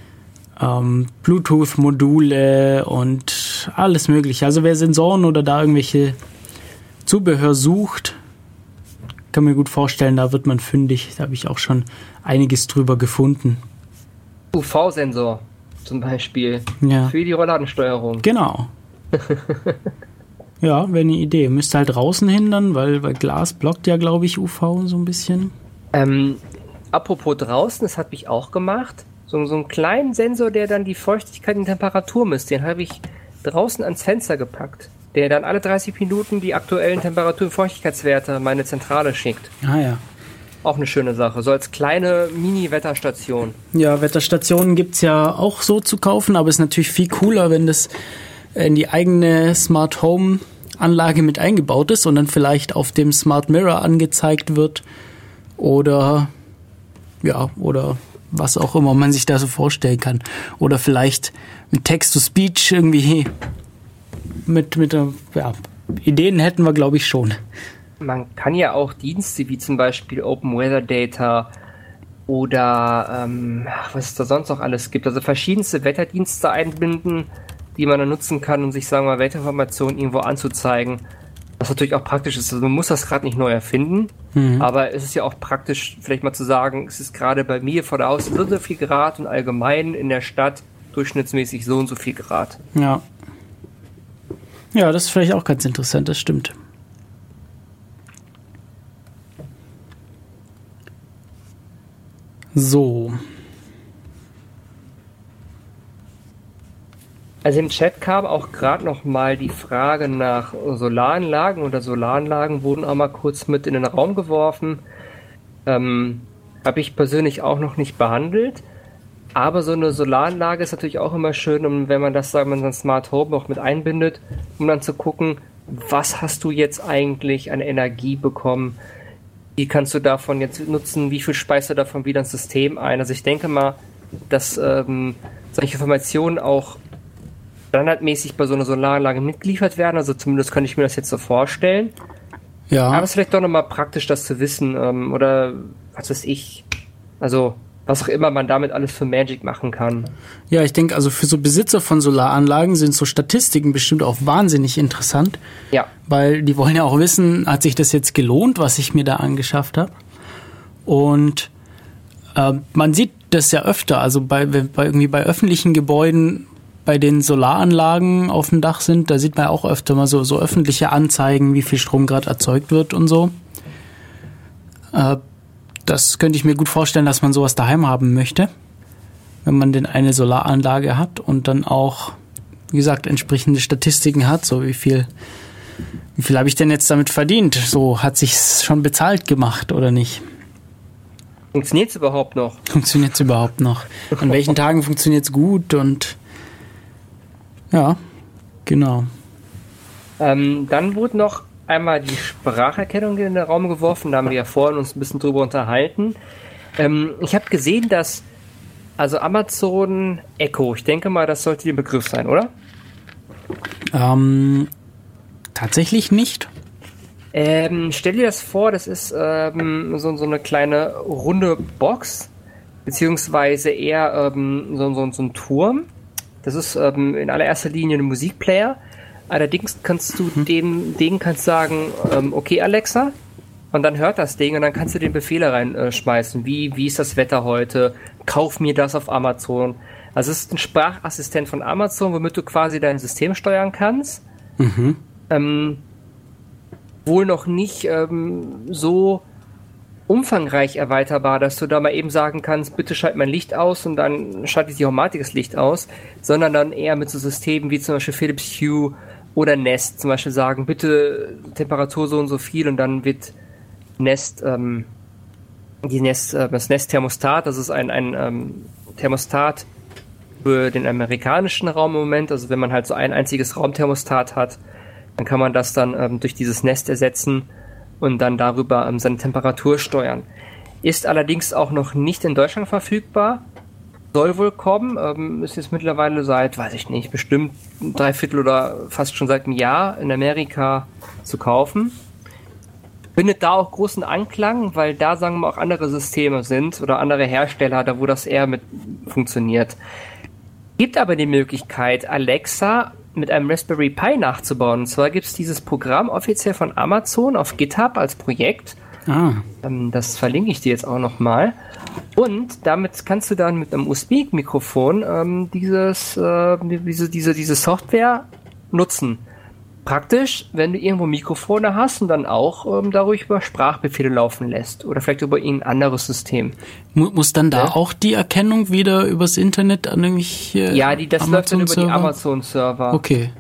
A: Bluetooth-Module und alles mögliche. Also wer Sensoren oder da irgendwelche Zubehör sucht, kann mir gut vorstellen, da wird man fündig. Da habe ich auch schon einiges drüber gefunden.
B: UV-Sensor zum Beispiel für die Rollladensteuerung.
A: Genau. Ja, wäre eine Idee. Müsste halt draußen hindern, weil Glas blockt ja, glaube ich, UV so ein bisschen.
B: Apropos draußen, das habe ich auch gemacht. So einen kleinen Sensor, der dann die Feuchtigkeit und Temperatur misst, den habe ich draußen ans Fenster gepackt. Der dann alle 30 Minuten die aktuellen Temperatur- und Feuchtigkeitswerte meine Zentrale schickt.
A: Ah ja.
B: Auch eine schöne Sache, so als kleine Mini-Wetterstation.
A: Ja, Wetterstationen gibt's ja auch so zu kaufen, aber es ist natürlich viel cooler, wenn das in die eigene Smart Home Anlage mit eingebaut ist und dann vielleicht auf dem Smart Mirror angezeigt wird oder was auch immer man sich da so vorstellen kann. Oder vielleicht mit Text-to-Speech irgendwie mit Ideen hätten wir, glaube ich, schon.
B: Man kann ja auch Dienste wie zum Beispiel Open Weather Data oder was es da sonst noch alles gibt, also verschiedenste Wetterdienste einbinden, die man dann nutzen kann, um sich, sagen wir mal, Wetterinformationen irgendwo anzuzeigen. Was natürlich auch praktisch ist. Also man muss das gerade nicht neu erfinden, aber es ist ja auch praktisch, vielleicht mal zu sagen, es ist gerade bei mir vor der Haustür so viel Grad und allgemein in der Stadt durchschnittsmäßig so und so viel Grad.
A: Ja. Ja, das ist vielleicht auch ganz interessant, das stimmt. So.
B: Also im Chat kam auch gerade noch mal die Frage nach Solaranlagen oder Solaranlagen wurden auch mal kurz mit in den Raum geworfen. Habe ich persönlich auch noch nicht behandelt. Aber so eine Solaranlage ist natürlich auch immer schön, wenn man das, sagen wir mal, Smart Home noch mit einbindet, um dann zu gucken, was hast du jetzt eigentlich an Energie bekommen? Wie kannst du davon jetzt nutzen? Wie viel speist du davon wieder ins System ein? Also ich denke mal, dass solche Informationen auch standardmäßig bei so einer Solaranlage mitgeliefert werden. Also zumindest könnte ich mir das jetzt so vorstellen.
A: Ja.
B: Aber es ist vielleicht doch nochmal praktisch, das zu wissen. Oder was weiß ich. Also was auch immer man damit alles für Magic machen kann.
A: Ja, ich denke, also für so Besitzer von Solaranlagen sind so Statistiken bestimmt auch wahnsinnig interessant.
B: Ja. Weil
A: die wollen ja auch wissen, hat sich das jetzt gelohnt, was ich mir da angeschafft habe. Und man sieht das ja öfter. Also bei öffentlichen Gebäuden, bei den Solaranlagen auf dem Dach sind, da sieht man auch öfter mal so öffentliche Anzeigen, wie viel Strom gerade erzeugt wird und so. Das könnte ich mir gut vorstellen, dass man sowas daheim haben möchte, wenn man denn eine Solaranlage hat und dann auch, wie gesagt, entsprechende Statistiken hat, so wie viel habe ich denn jetzt damit verdient? So, hat sich's schon bezahlt gemacht oder nicht?
B: Funktioniert's überhaupt noch?
A: Funktioniert's überhaupt noch? An welchen Tagen funktioniert's gut und ja, genau.
B: Dann wurde noch einmal die Spracherkennung in den Raum geworfen, da haben wir ja vorhin uns ein bisschen drüber unterhalten. Ich habe gesehen, dass also Amazon Echo, ich denke mal, das sollte der Begriff sein, oder?
A: Tatsächlich nicht.
B: Stell dir das vor, das ist so eine kleine runde Box, beziehungsweise eher so ein Turm. Das ist in allererster Linie ein Musikplayer. Allerdings kannst du dem Ding sagen, okay Alexa, und dann hört das Ding und dann kannst du den Befehle reinschmeißen. Wie ist das Wetter heute? Kauf mir das auf Amazon. Also es ist ein Sprachassistent von Amazon, womit du quasi dein System steuern kannst. Wohl noch nicht so umfangreich erweiterbar, dass du da mal eben sagen kannst, bitte schalt mein Licht aus und dann schaltet die Automatik das Licht aus, sondern dann eher mit so Systemen wie zum Beispiel Philips Hue oder Nest zum Beispiel sagen, bitte Temperatur so und so viel und dann wird Nest das Nest-Thermostat, das ist ein Thermostat für den amerikanischen Raum im Moment. Also wenn man halt so ein einziges Raumthermostat hat, dann kann man das dann durch dieses Nest ersetzen und dann darüber seine Temperatur steuern. Ist allerdings auch noch nicht in Deutschland verfügbar. Soll wohl kommen, ist jetzt mittlerweile seit, weiß ich nicht, bestimmt 3/4 oder fast schon seit einem Jahr in Amerika zu kaufen. Findet da auch großen Anklang, weil da, sagen wir, auch andere Systeme sind oder andere Hersteller, da wo das eher mit funktioniert. Gibt aber die Möglichkeit, Alexa mit einem Raspberry Pi nachzubauen. Und zwar gibt es dieses Programm offiziell von Amazon auf GitHub als Projekt. Das verlinke ich dir jetzt auch nochmal. Und damit kannst du dann mit einem USB-Mikrofon diese Software nutzen. Praktisch, wenn du irgendwo Mikrofone hast und dann auch darüber Sprachbefehle laufen lässt. Oder vielleicht über ein anderes System.
A: Muss dann da auch die Erkennung wieder übers Internet an irgendwelche
B: das läuft dann über die Amazon-Server.
A: Okay.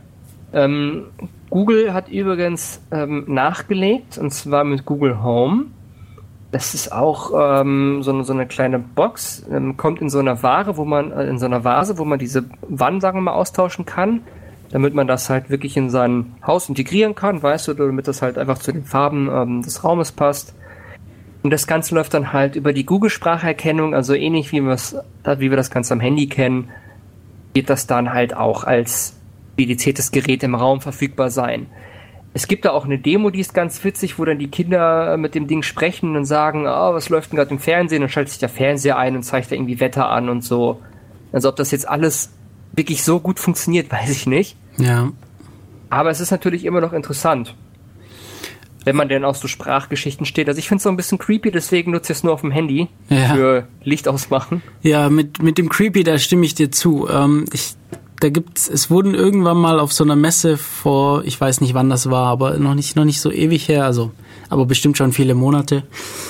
B: Google hat übrigens nachgelegt, und zwar mit Google Home. Das ist auch so eine kleine Box, kommt in so einer Vase, wo man diese Wannen, sagen wir mal, austauschen kann, damit man das halt wirklich in sein Haus integrieren kann, weißt du, damit das halt einfach zu den Farben des Raumes passt. Und das Ganze läuft dann halt über die Google-Spracherkennung, also ähnlich wie wir das Ganze am Handy kennen, wird das dann halt auch als dediziertes Gerät im Raum verfügbar sein. Es gibt da auch eine Demo, die ist ganz witzig, wo dann die Kinder mit dem Ding sprechen und sagen, was läuft denn gerade im Fernsehen? Und schaltet sich der Fernseher ein und zeigt da irgendwie Wetter an und so. Also ob das jetzt alles wirklich so gut funktioniert, weiß ich nicht.
A: Ja.
B: Aber es ist natürlich immer noch interessant, wenn man denn auf so Sprachgeschichten steht. Also ich finde es so ein bisschen creepy, deswegen nutze ich es nur auf dem Handy für Licht ausmachen. Ja,
A: mit dem Creepy, da stimme ich dir zu. Es wurden irgendwann mal auf so einer Messe vor, ich weiß nicht wann das war, aber noch nicht so ewig her, aber bestimmt schon viele Monate,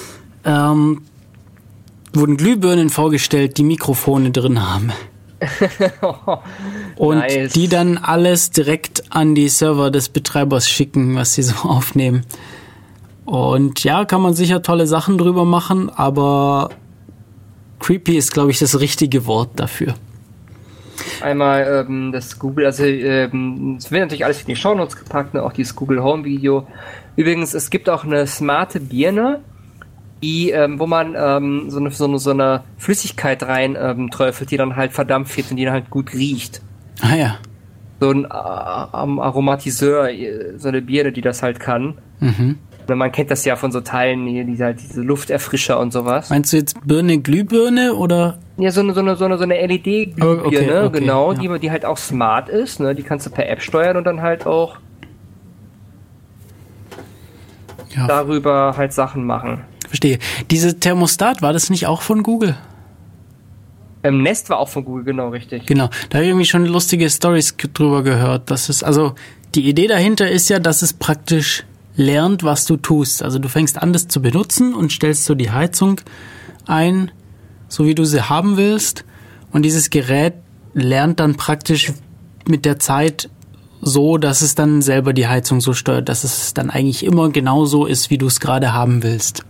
A: wurden Glühbirnen vorgestellt, die Mikrofone drin haben. Und nice. Die dann alles direkt an die Server des Betreibers schicken, was sie so aufnehmen. Und ja, kann man sicher tolle Sachen drüber machen, aber creepy ist, glaube ich, das richtige Wort dafür.
B: Einmal das Google, es wird natürlich alles in die Shownotes gepackt, ne? Auch dieses Google Home Video. Übrigens, es gibt auch eine smarte Birne, die, wo man so eine Flüssigkeit rein träufelt, die dann halt verdampft wird und die dann halt gut riecht.
A: Ah ja.
B: So ein Aromatiseur, so eine Birne, die das halt kann. Mhm. Man kennt das ja von so Teilen, diese Lufterfrischer und sowas.
A: Meinst du jetzt Glühbirne oder?
B: Ja, so eine LED-Glühbirne, okay, genau, ja. Die halt auch smart ist, ne? Die kannst du per App steuern und dann halt auch darüber halt Sachen machen.
A: Verstehe. Diese Thermostat, war das nicht auch von Google?
B: Nest war auch von Google, genau, richtig.
A: Genau, da habe ich irgendwie schon lustige Storys drüber gehört. Die Idee dahinter ist ja, dass es praktisch lernt, was du tust. Also du fängst an, das zu benutzen und stellst so die Heizung ein, so wie du sie haben willst. Und dieses Gerät lernt dann praktisch mit der Zeit so, dass es dann selber die Heizung so steuert, dass es dann eigentlich immer genau so ist, wie du es gerade haben willst.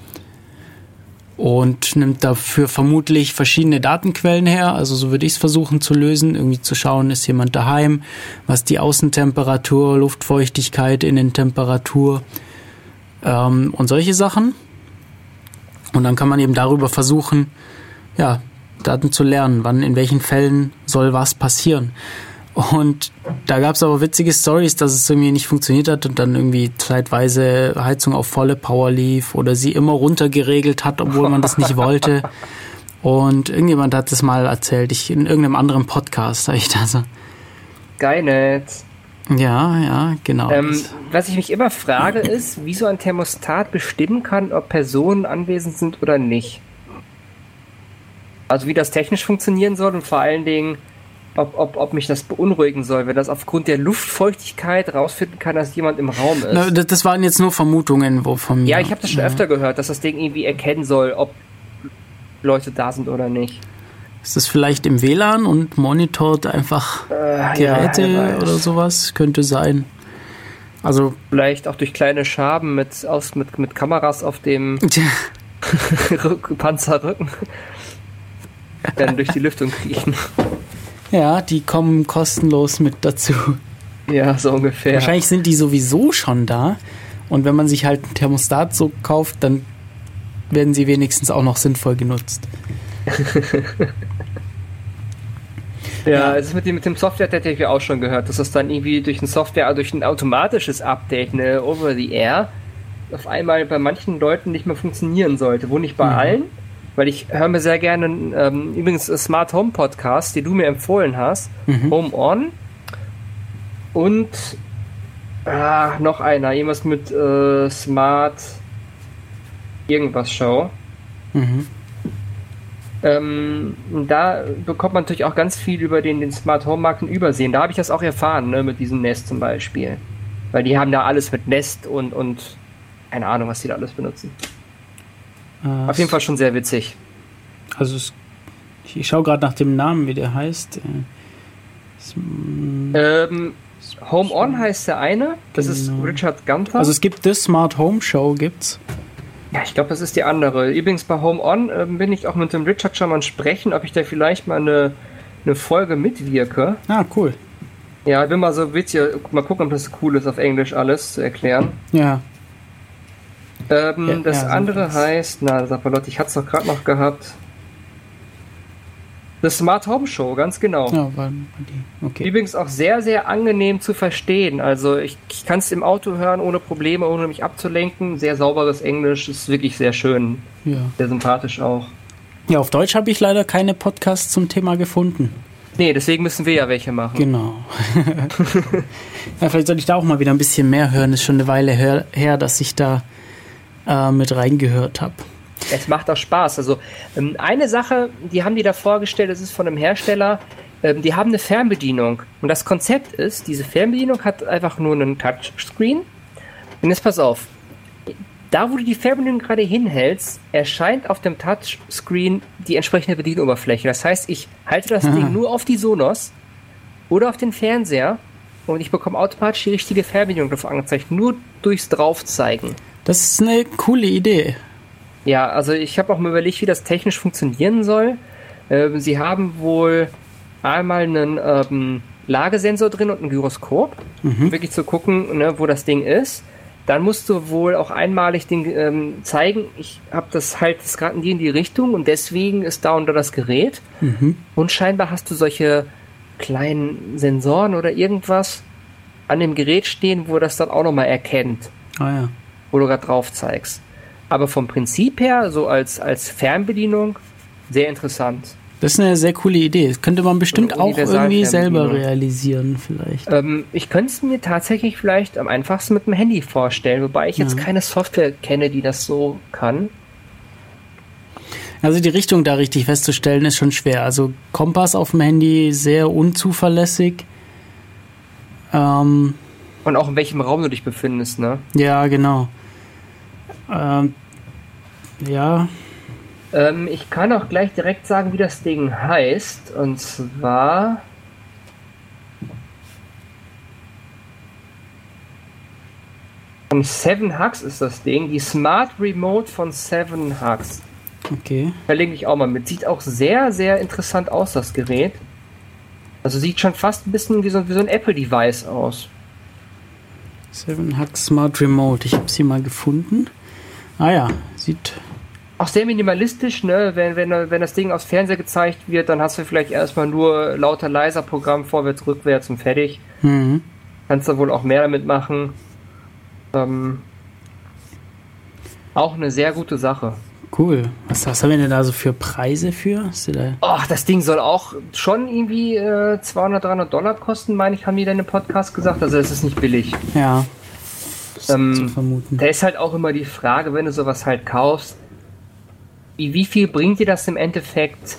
A: Und nimmt dafür vermutlich verschiedene Datenquellen her. Also so würde ich es versuchen zu lösen, irgendwie zu schauen, ist jemand daheim, was die Außentemperatur, Luftfeuchtigkeit, Innentemperatur und solche Sachen. Und dann kann man eben darüber versuchen, Daten zu lernen, wann, in welchen Fällen soll was passieren. Und da gab es aber witzige Storys, dass es irgendwie nicht funktioniert hat und dann irgendwie zeitweise Heizung auf volle Power lief oder sie immer runtergeregelt hat, obwohl man das nicht wollte. Und irgendjemand hat das mal erzählt, in irgendeinem anderen Podcast habe ich da so.
B: Geil, nett.
A: Ja, genau.
B: Was ich mich immer frage ist, wie so ein Thermostat bestimmen kann, ob Personen anwesend sind oder nicht. Also wie das technisch funktionieren soll und vor allen Dingen ob mich das beunruhigen soll, wenn das aufgrund der Luftfeuchtigkeit rausfinden kann, dass jemand im Raum ist.
A: Na, das waren jetzt nur Vermutungen von mir.
B: Ja, ich habe das schon öfter gehört, dass das Ding irgendwie erkennen soll, ob Leute da sind oder nicht.
A: Ist das vielleicht im WLAN und monitort einfach Geräte oder sowas? Könnte sein. Also
B: vielleicht auch durch kleine Schaben mit Kameras auf dem Panzerrücken. Dann durch die Lüftung kriechen.
A: Ja, die kommen kostenlos mit dazu.
B: Ja, so ungefähr.
A: Wahrscheinlich sind die sowieso schon da. Und wenn man sich halt ein Thermostat so kauft, dann werden sie wenigstens auch noch sinnvoll genutzt.
B: Ja, es ist mit dem Software hätte ich auch schon gehört, dass das dann irgendwie durch ein automatisches Update, eine Over-the-Air, auf einmal bei manchen Leuten nicht mehr funktionieren sollte. Wo nicht bei allen, weil ich höre mir sehr gerne übrigens Smart Home Podcast, die du mir empfohlen hast, Home On und noch einer, irgendwas mit Smart irgendwas Show. Da bekommt man natürlich auch ganz viel über den Smart Home Markt übersehen. Da habe ich das auch erfahren, ne, mit diesem Nest zum Beispiel. Weil die haben da alles mit Nest und keine Ahnung, was die da alles benutzen. Auf jeden Fall schon sehr witzig.
A: Also ich schaue gerade nach dem Namen, wie der heißt.
B: Home On heißt der eine. Das ist Richard Gunther.
A: Also es gibt The Smart Home Show, gibt's.
B: Ja, ich glaube, das ist die andere. Übrigens bei Home On bin ich auch mit dem Richard schon mal sprechen, ob ich da vielleicht mal eine Folge mitwirke.
A: Ah, cool.
B: Ja, ich bin mal so witzig, mal gucken, ob das cool ist, auf Englisch alles zu erklären.
A: Ja.
B: Das andere heißt, Sapalotti, ich hatte es doch gerade noch gehabt. The Smart Home Show, ganz genau.
A: Ja, okay.
B: Übrigens auch sehr, sehr angenehm zu verstehen. Also ich kann es im Auto hören, ohne Probleme, ohne mich abzulenken. Sehr sauberes Englisch, ist wirklich sehr schön.
A: Ja.
B: Sehr sympathisch auch.
A: Ja, auf Deutsch habe ich leider keine Podcasts zum Thema gefunden.
B: Nee, deswegen müssen wir ja welche machen.
A: Genau. Ja, vielleicht sollte ich da auch mal wieder ein bisschen mehr hören. Ist schon eine Weile her, dass ich da mit reingehört habe.
B: Es macht auch Spaß. Also eine Sache, die haben die da vorgestellt, das ist von einem Hersteller, die haben eine Fernbedienung. Und das Konzept ist, diese Fernbedienung hat einfach nur einen Touchscreen. Und jetzt pass auf, da wo du die Fernbedienung gerade hinhältst, erscheint auf dem Touchscreen die entsprechende Bedienoberfläche. Das heißt, ich halte das Ding nur auf die Sonos oder auf den Fernseher und ich bekomme automatisch die richtige Fernbedienung dafür angezeigt, nur durchs Draufzeigen.
A: Das ist eine coole Idee.
B: Ja, also ich habe auch mal überlegt, wie das technisch funktionieren soll. Sie haben wohl einmal einen Lagesensor drin und ein Gyroskop, um wirklich zu gucken, ne, wo das Ding ist. Dann musst du wohl auch einmalig zeigen, ich habe das halt gerade in die Richtung und deswegen ist da und da das Gerät. Und scheinbar hast du solche kleinen Sensoren oder irgendwas an dem Gerät stehen, wo das dann auch nochmal erkennt.
A: Ah ja.
B: Wo du gerade drauf zeigst. Aber vom Prinzip her, so als Fernbedienung, sehr interessant.
A: Das ist eine sehr coole Idee. Das könnte man bestimmt auch irgendwie selber realisieren vielleicht.
B: Ich könnte es mir tatsächlich vielleicht am einfachsten mit dem Handy vorstellen, wobei ich jetzt keine Software kenne, die das so kann.
A: Also die Richtung da richtig festzustellen ist schon schwer. Also Kompass auf dem Handy sehr unzuverlässig.
B: Und auch in welchem Raum du dich befindest, ne?
A: Ja, genau. Ja.
B: Ich kann auch gleich direkt sagen, wie das Ding heißt. Und zwar von 7Hugs ist das Ding. Die Smart Remote von 7Hugs.
A: Okay.
B: Verlinke ich auch mal mit. Sieht auch sehr, sehr interessant aus, das Gerät. Also sieht schon fast ein bisschen wie so ein Apple-Device aus.
A: 7Hugs Smart Remote. Ich habe sie mal gefunden. Ah ja, sieht...
B: Auch sehr minimalistisch, ne? Wenn das Ding aufs Fernseher gezeigt wird, dann hast du vielleicht erstmal nur lauter leiser Programm, vorwärts, rückwärts und fertig. Kannst du wohl auch mehr damit machen. Auch eine sehr gute Sache.
A: Cool. Was haben wir denn da so für Preise für?
B: Das Ding soll auch schon irgendwie $200-300 kosten, meine ich, haben die da in dem Podcast gesagt. Also das ist nicht billig.
A: Ja. Zu vermuten.
B: Da ist halt auch immer die Frage, wenn du sowas halt kaufst, wie viel bringt dir das im Endeffekt?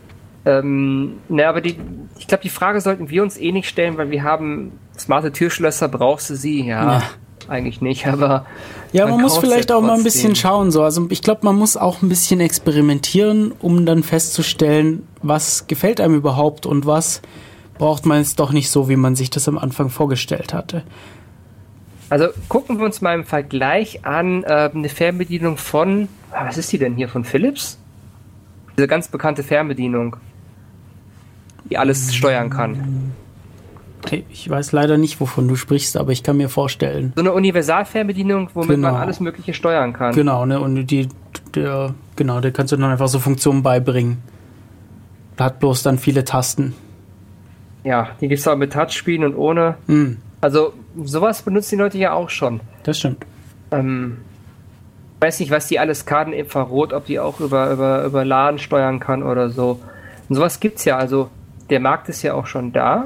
B: Aber ich glaube, die Frage sollten wir uns eh nicht stellen, weil wir haben smarte Türschlösser, brauchst du sie? Ja. Eigentlich nicht, aber...
A: Ja, man muss vielleicht auch mal ein bisschen schauen. So. Also ich glaube, man muss auch ein bisschen experimentieren, um dann festzustellen, was gefällt einem überhaupt und was braucht man jetzt doch nicht so, wie man sich das am Anfang vorgestellt hatte.
B: Also gucken wir uns mal im Vergleich an eine Fernbedienung von, was ist die denn hier, von Philips? Diese ganz bekannte Fernbedienung, die alles steuern kann.
A: Okay, ich weiß leider nicht, wovon du sprichst, aber ich kann mir vorstellen.
B: So eine Universalfernbedienung, womit man alles Mögliche steuern kann.
A: Genau, ne? Und der kannst du dann einfach so Funktionen beibringen. Hat bloß dann viele Tasten.
B: Ja, die gibt es auch mit Touchscreen und ohne. Also sowas benutzen die Leute ja auch schon.
A: Das stimmt.
B: Ich weiß nicht, was die alles kann, Infrarot, ob die auch über LAN steuern kann oder so. Und sowas gibt's ja, also der Markt ist ja auch schon da.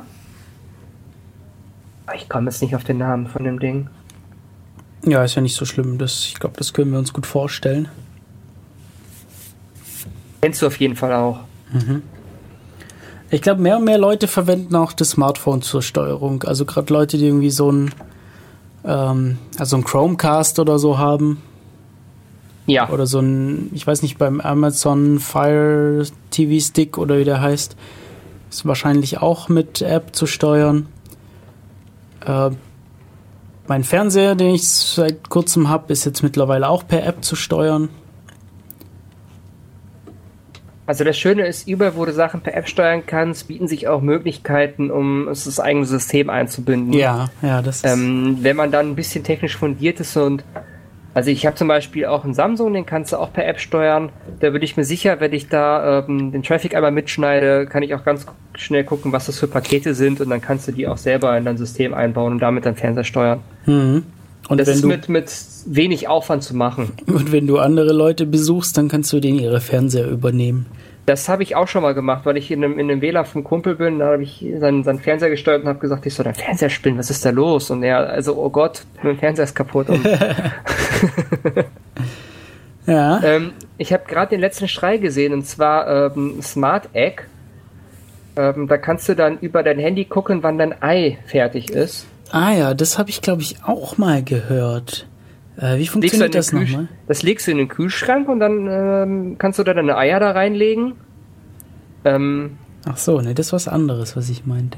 B: Ich komme jetzt nicht auf den Namen von dem Ding.
A: Ja, ist ja nicht so schlimm. Ich glaube, das können wir uns gut vorstellen.
B: Kennst du auf jeden Fall auch.
A: Ich glaube, mehr und mehr Leute verwenden auch das Smartphone zur Steuerung. Also gerade Leute, die irgendwie so ein Chromecast oder so haben.
B: Ja.
A: Oder so ein, ich weiß nicht, beim Amazon Fire TV Stick oder wie der heißt. Ist wahrscheinlich auch mit App zu steuern. Mein Fernseher, den ich seit kurzem habe, ist jetzt mittlerweile auch per App zu steuern.
B: Also das Schöne ist, überall, wo du Sachen per App steuern kannst, bieten sich auch Möglichkeiten, um es das eigene System einzubinden.
A: Ja, das ist...
B: wenn man dann ein bisschen technisch fundiert ist und also ich habe zum Beispiel auch einen Samsung, den kannst du auch per App steuern. Da würde ich mir sicher, wenn ich da den Traffic einmal mitschneide, kann ich auch ganz schnell gucken, was das für Pakete sind und dann kannst du die auch selber in dein System einbauen und damit dein Fernseher steuern.
A: Und
B: das ist mit wenig Aufwand zu machen.
A: Und wenn du andere Leute besuchst, dann kannst du denen ihre Fernseher übernehmen.
B: Das habe ich auch schon mal gemacht, weil ich in einem WLAN vom Kumpel bin, da habe ich seinen Fernseher gesteuert und habe gesagt, ich soll dein Fernseher spielen, was ist da los? Und er, also, oh Gott, mein Fernseher ist kaputt. Und
A: ja.
B: Ich habe gerade den letzten Schrei gesehen, und zwar Smart Egg. Da kannst du dann über dein Handy gucken, wann dein Ei fertig ist.
A: Ah ja, das habe ich, glaube ich, auch mal gehört. Wie funktioniert das nochmal?
B: Das legst du in den Kühlschrank und dann kannst du da deine Eier da reinlegen.
A: Ach so, ne, das ist was anderes, was ich meinte.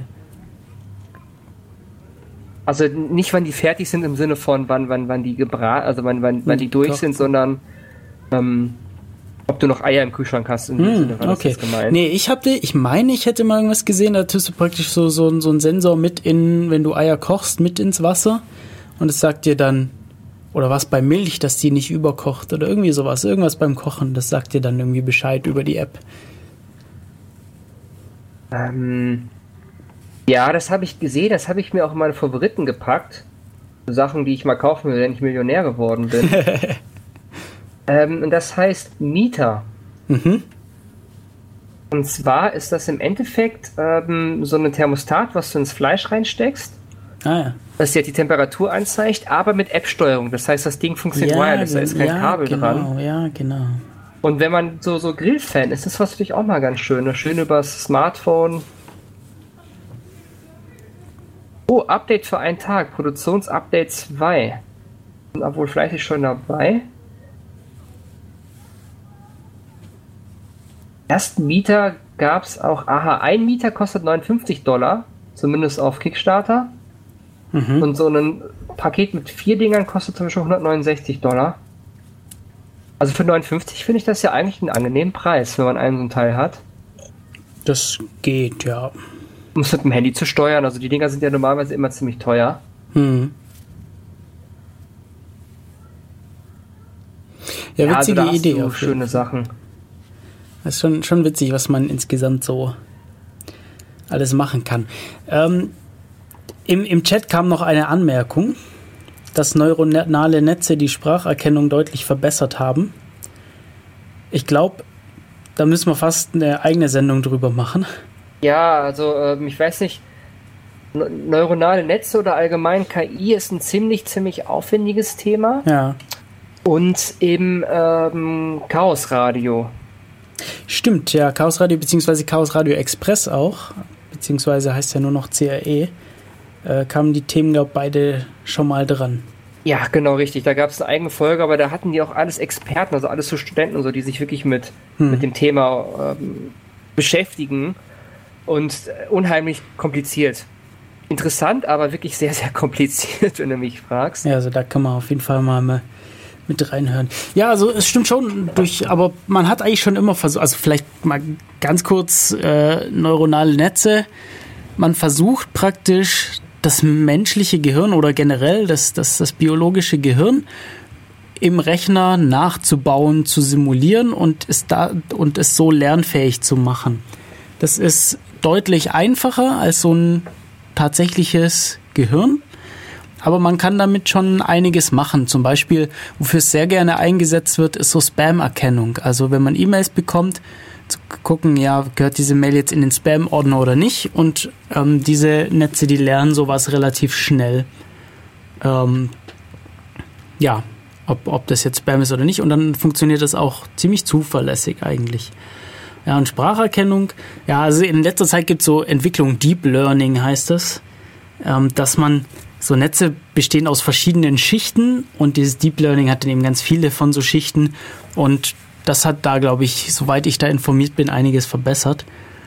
B: Also nicht, wann die fertig sind im Sinne von wann die wann die durch sind, sondern ob du noch Eier im Kühlschrank hast. In dem Sinne war
A: okay.
B: Das gemeint.
A: Nee, ich hätte mal irgendwas gesehen, da tust du praktisch so einen Sensor mit wenn du Eier kochst, mit ins Wasser und es sagt dir dann, oder was bei Milch, dass die nicht überkocht oder irgendwie sowas, irgendwas beim Kochen, das sagt dir dann irgendwie Bescheid über die App.
B: Ja, das habe ich gesehen, das habe ich mir auch in meine Favoriten gepackt. Sachen, die ich mal kaufen will, wenn ich Millionär geworden bin. Und das heißt Mieter. Und zwar ist das im Endeffekt so ein Thermostat, was du ins Fleisch reinsteckst.
A: Ah ja.
B: Das dir die Temperatur anzeigt, aber mit App-Steuerung. Das heißt, das Ding funktioniert wireless, da ist kein Kabel dran.
A: Ja, genau.
B: Und wenn man so Grill-Fan ist, das natürlich auch mal ganz schön. Schön übers Smartphone. Oh, Update für einen Tag. Produktionsupdate 2. Und obwohl fleißig schon dabei. Ersten Mieter gab es auch. Aha, ein Mieter kostet $59. Zumindest auf Kickstarter. Und so ein Paket mit 4 Dingern kostet zum Beispiel $169. Also für 59 finde ich das ja eigentlich einen angenehmen Preis, wenn man einen so ein Teil hat.
A: Das geht, ja.
B: Um es mit dem Handy zu steuern, also die Dinger sind ja normalerweise immer ziemlich teuer.
A: Ja, witzige
B: also da
A: Idee.
B: Hast du schöne Sachen.
A: Das ist schon witzig, was man insgesamt so alles machen kann. Im Chat kam noch eine Anmerkung, dass neuronale Netze die Spracherkennung deutlich verbessert haben. Ich glaube, da müssen wir fast eine eigene Sendung drüber machen.
B: Ja, also ich weiß nicht, neuronale Netze oder allgemein KI ist ein ziemlich aufwendiges Thema.
A: Ja.
B: Und eben Chaos Radio.
A: Stimmt, ja, Chaos Radio bzw. Chaos Radio Express auch, beziehungsweise heißt ja nur noch CRE, kamen die Themen, glaube ich, beide schon mal dran.
B: Ja, genau, richtig. Da gab es eine eigene Folge, aber da hatten die auch alles Experten, also alles so Studenten und so, die sich wirklich mit dem Thema beschäftigen und unheimlich kompliziert. interessant, aber wirklich sehr, sehr kompliziert, wenn du mich fragst.
A: Ja, also da kann man auf jeden Fall mal mit reinhören. Ja, also es stimmt schon, aber man hat eigentlich schon immer versucht, also vielleicht mal ganz kurz neuronale Netze. Man versucht praktisch das menschliche Gehirn oder generell das biologische Gehirn im Rechner nachzubauen, zu simulieren und es so lernfähig zu machen. Das ist deutlich einfacher als so ein tatsächliches Gehirn, aber man kann damit schon einiges machen. Zum Beispiel, wofür es sehr gerne eingesetzt wird, ist so Spam-Erkennung. Also wenn man E-Mails bekommt, zu gucken, ja, gehört diese Mail jetzt in den Spam-Ordner oder nicht, und diese Netze, die lernen sowas relativ schnell. Ja, ob das jetzt Spam ist oder nicht, und dann funktioniert das auch ziemlich zuverlässig eigentlich. Ja, und Spracherkennung, ja, also in letzter Zeit gibt es so Entwicklung, Deep Learning heißt das, dass man, so Netze bestehen aus verschiedenen Schichten, und dieses Deep Learning hat dann eben ganz viele von so Schichten, und das hat da, glaube ich, soweit ich da informiert bin, einiges verbessert.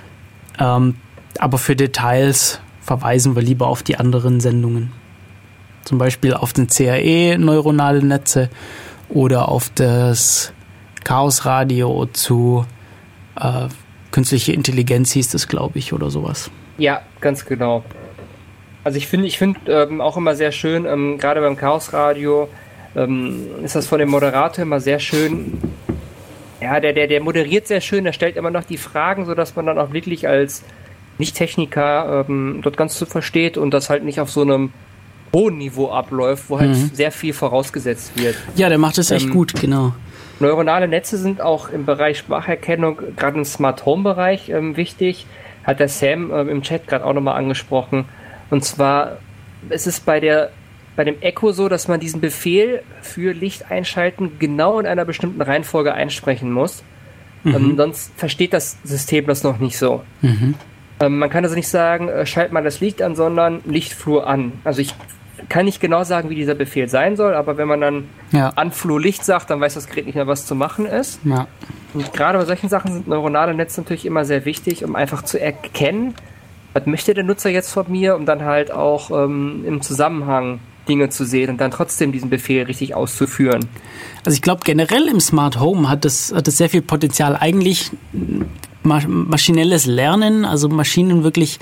A: Aber für Details verweisen wir lieber auf die anderen Sendungen. Zum Beispiel auf den CAE-neuronale Netze oder auf das Chaos-Radio zu künstliche Intelligenz hieß das, glaube ich, oder sowas.
B: Ja, ganz genau. Also ich finde auch immer sehr schön, gerade beim Chaos-Radio ist das von dem Moderator immer sehr schön. Ja, der moderiert sehr schön, der stellt immer noch die Fragen, sodass man dann auch wirklich als Nicht-Techniker dort ganz zu versteht und das halt nicht auf so einem hohen Niveau abläuft, wo halt sehr viel vorausgesetzt wird.
A: Ja, der macht das echt gut, genau.
B: Neuronale Netze sind auch im Bereich Spracherkennung, gerade im Smart Home Bereich wichtig. Hat der Sam im Chat gerade auch nochmal angesprochen. Und zwar ist es bei dem Echo so, dass man diesen Befehl für Licht einschalten genau in einer bestimmten Reihenfolge einsprechen muss. Sonst versteht das System das noch nicht so. Man kann also nicht sagen, schalt mal das Licht an, sondern Lichtflur an. Also ich kann nicht genau sagen, wie dieser Befehl sein soll, aber wenn man dann Anflur Licht sagt, dann weiß das Gerät nicht mehr, was zu machen ist. Ja. Und gerade bei solchen Sachen sind neuronale Netze natürlich immer sehr wichtig, um einfach zu erkennen, was möchte der Nutzer jetzt von mir, um dann halt auch im Zusammenhang Dinge zu sehen und dann trotzdem diesen Befehl richtig auszuführen.
A: Also ich glaube, generell im Smart Home hat es sehr viel Potenzial. Eigentlich maschinelles Lernen, also Maschinen wirklich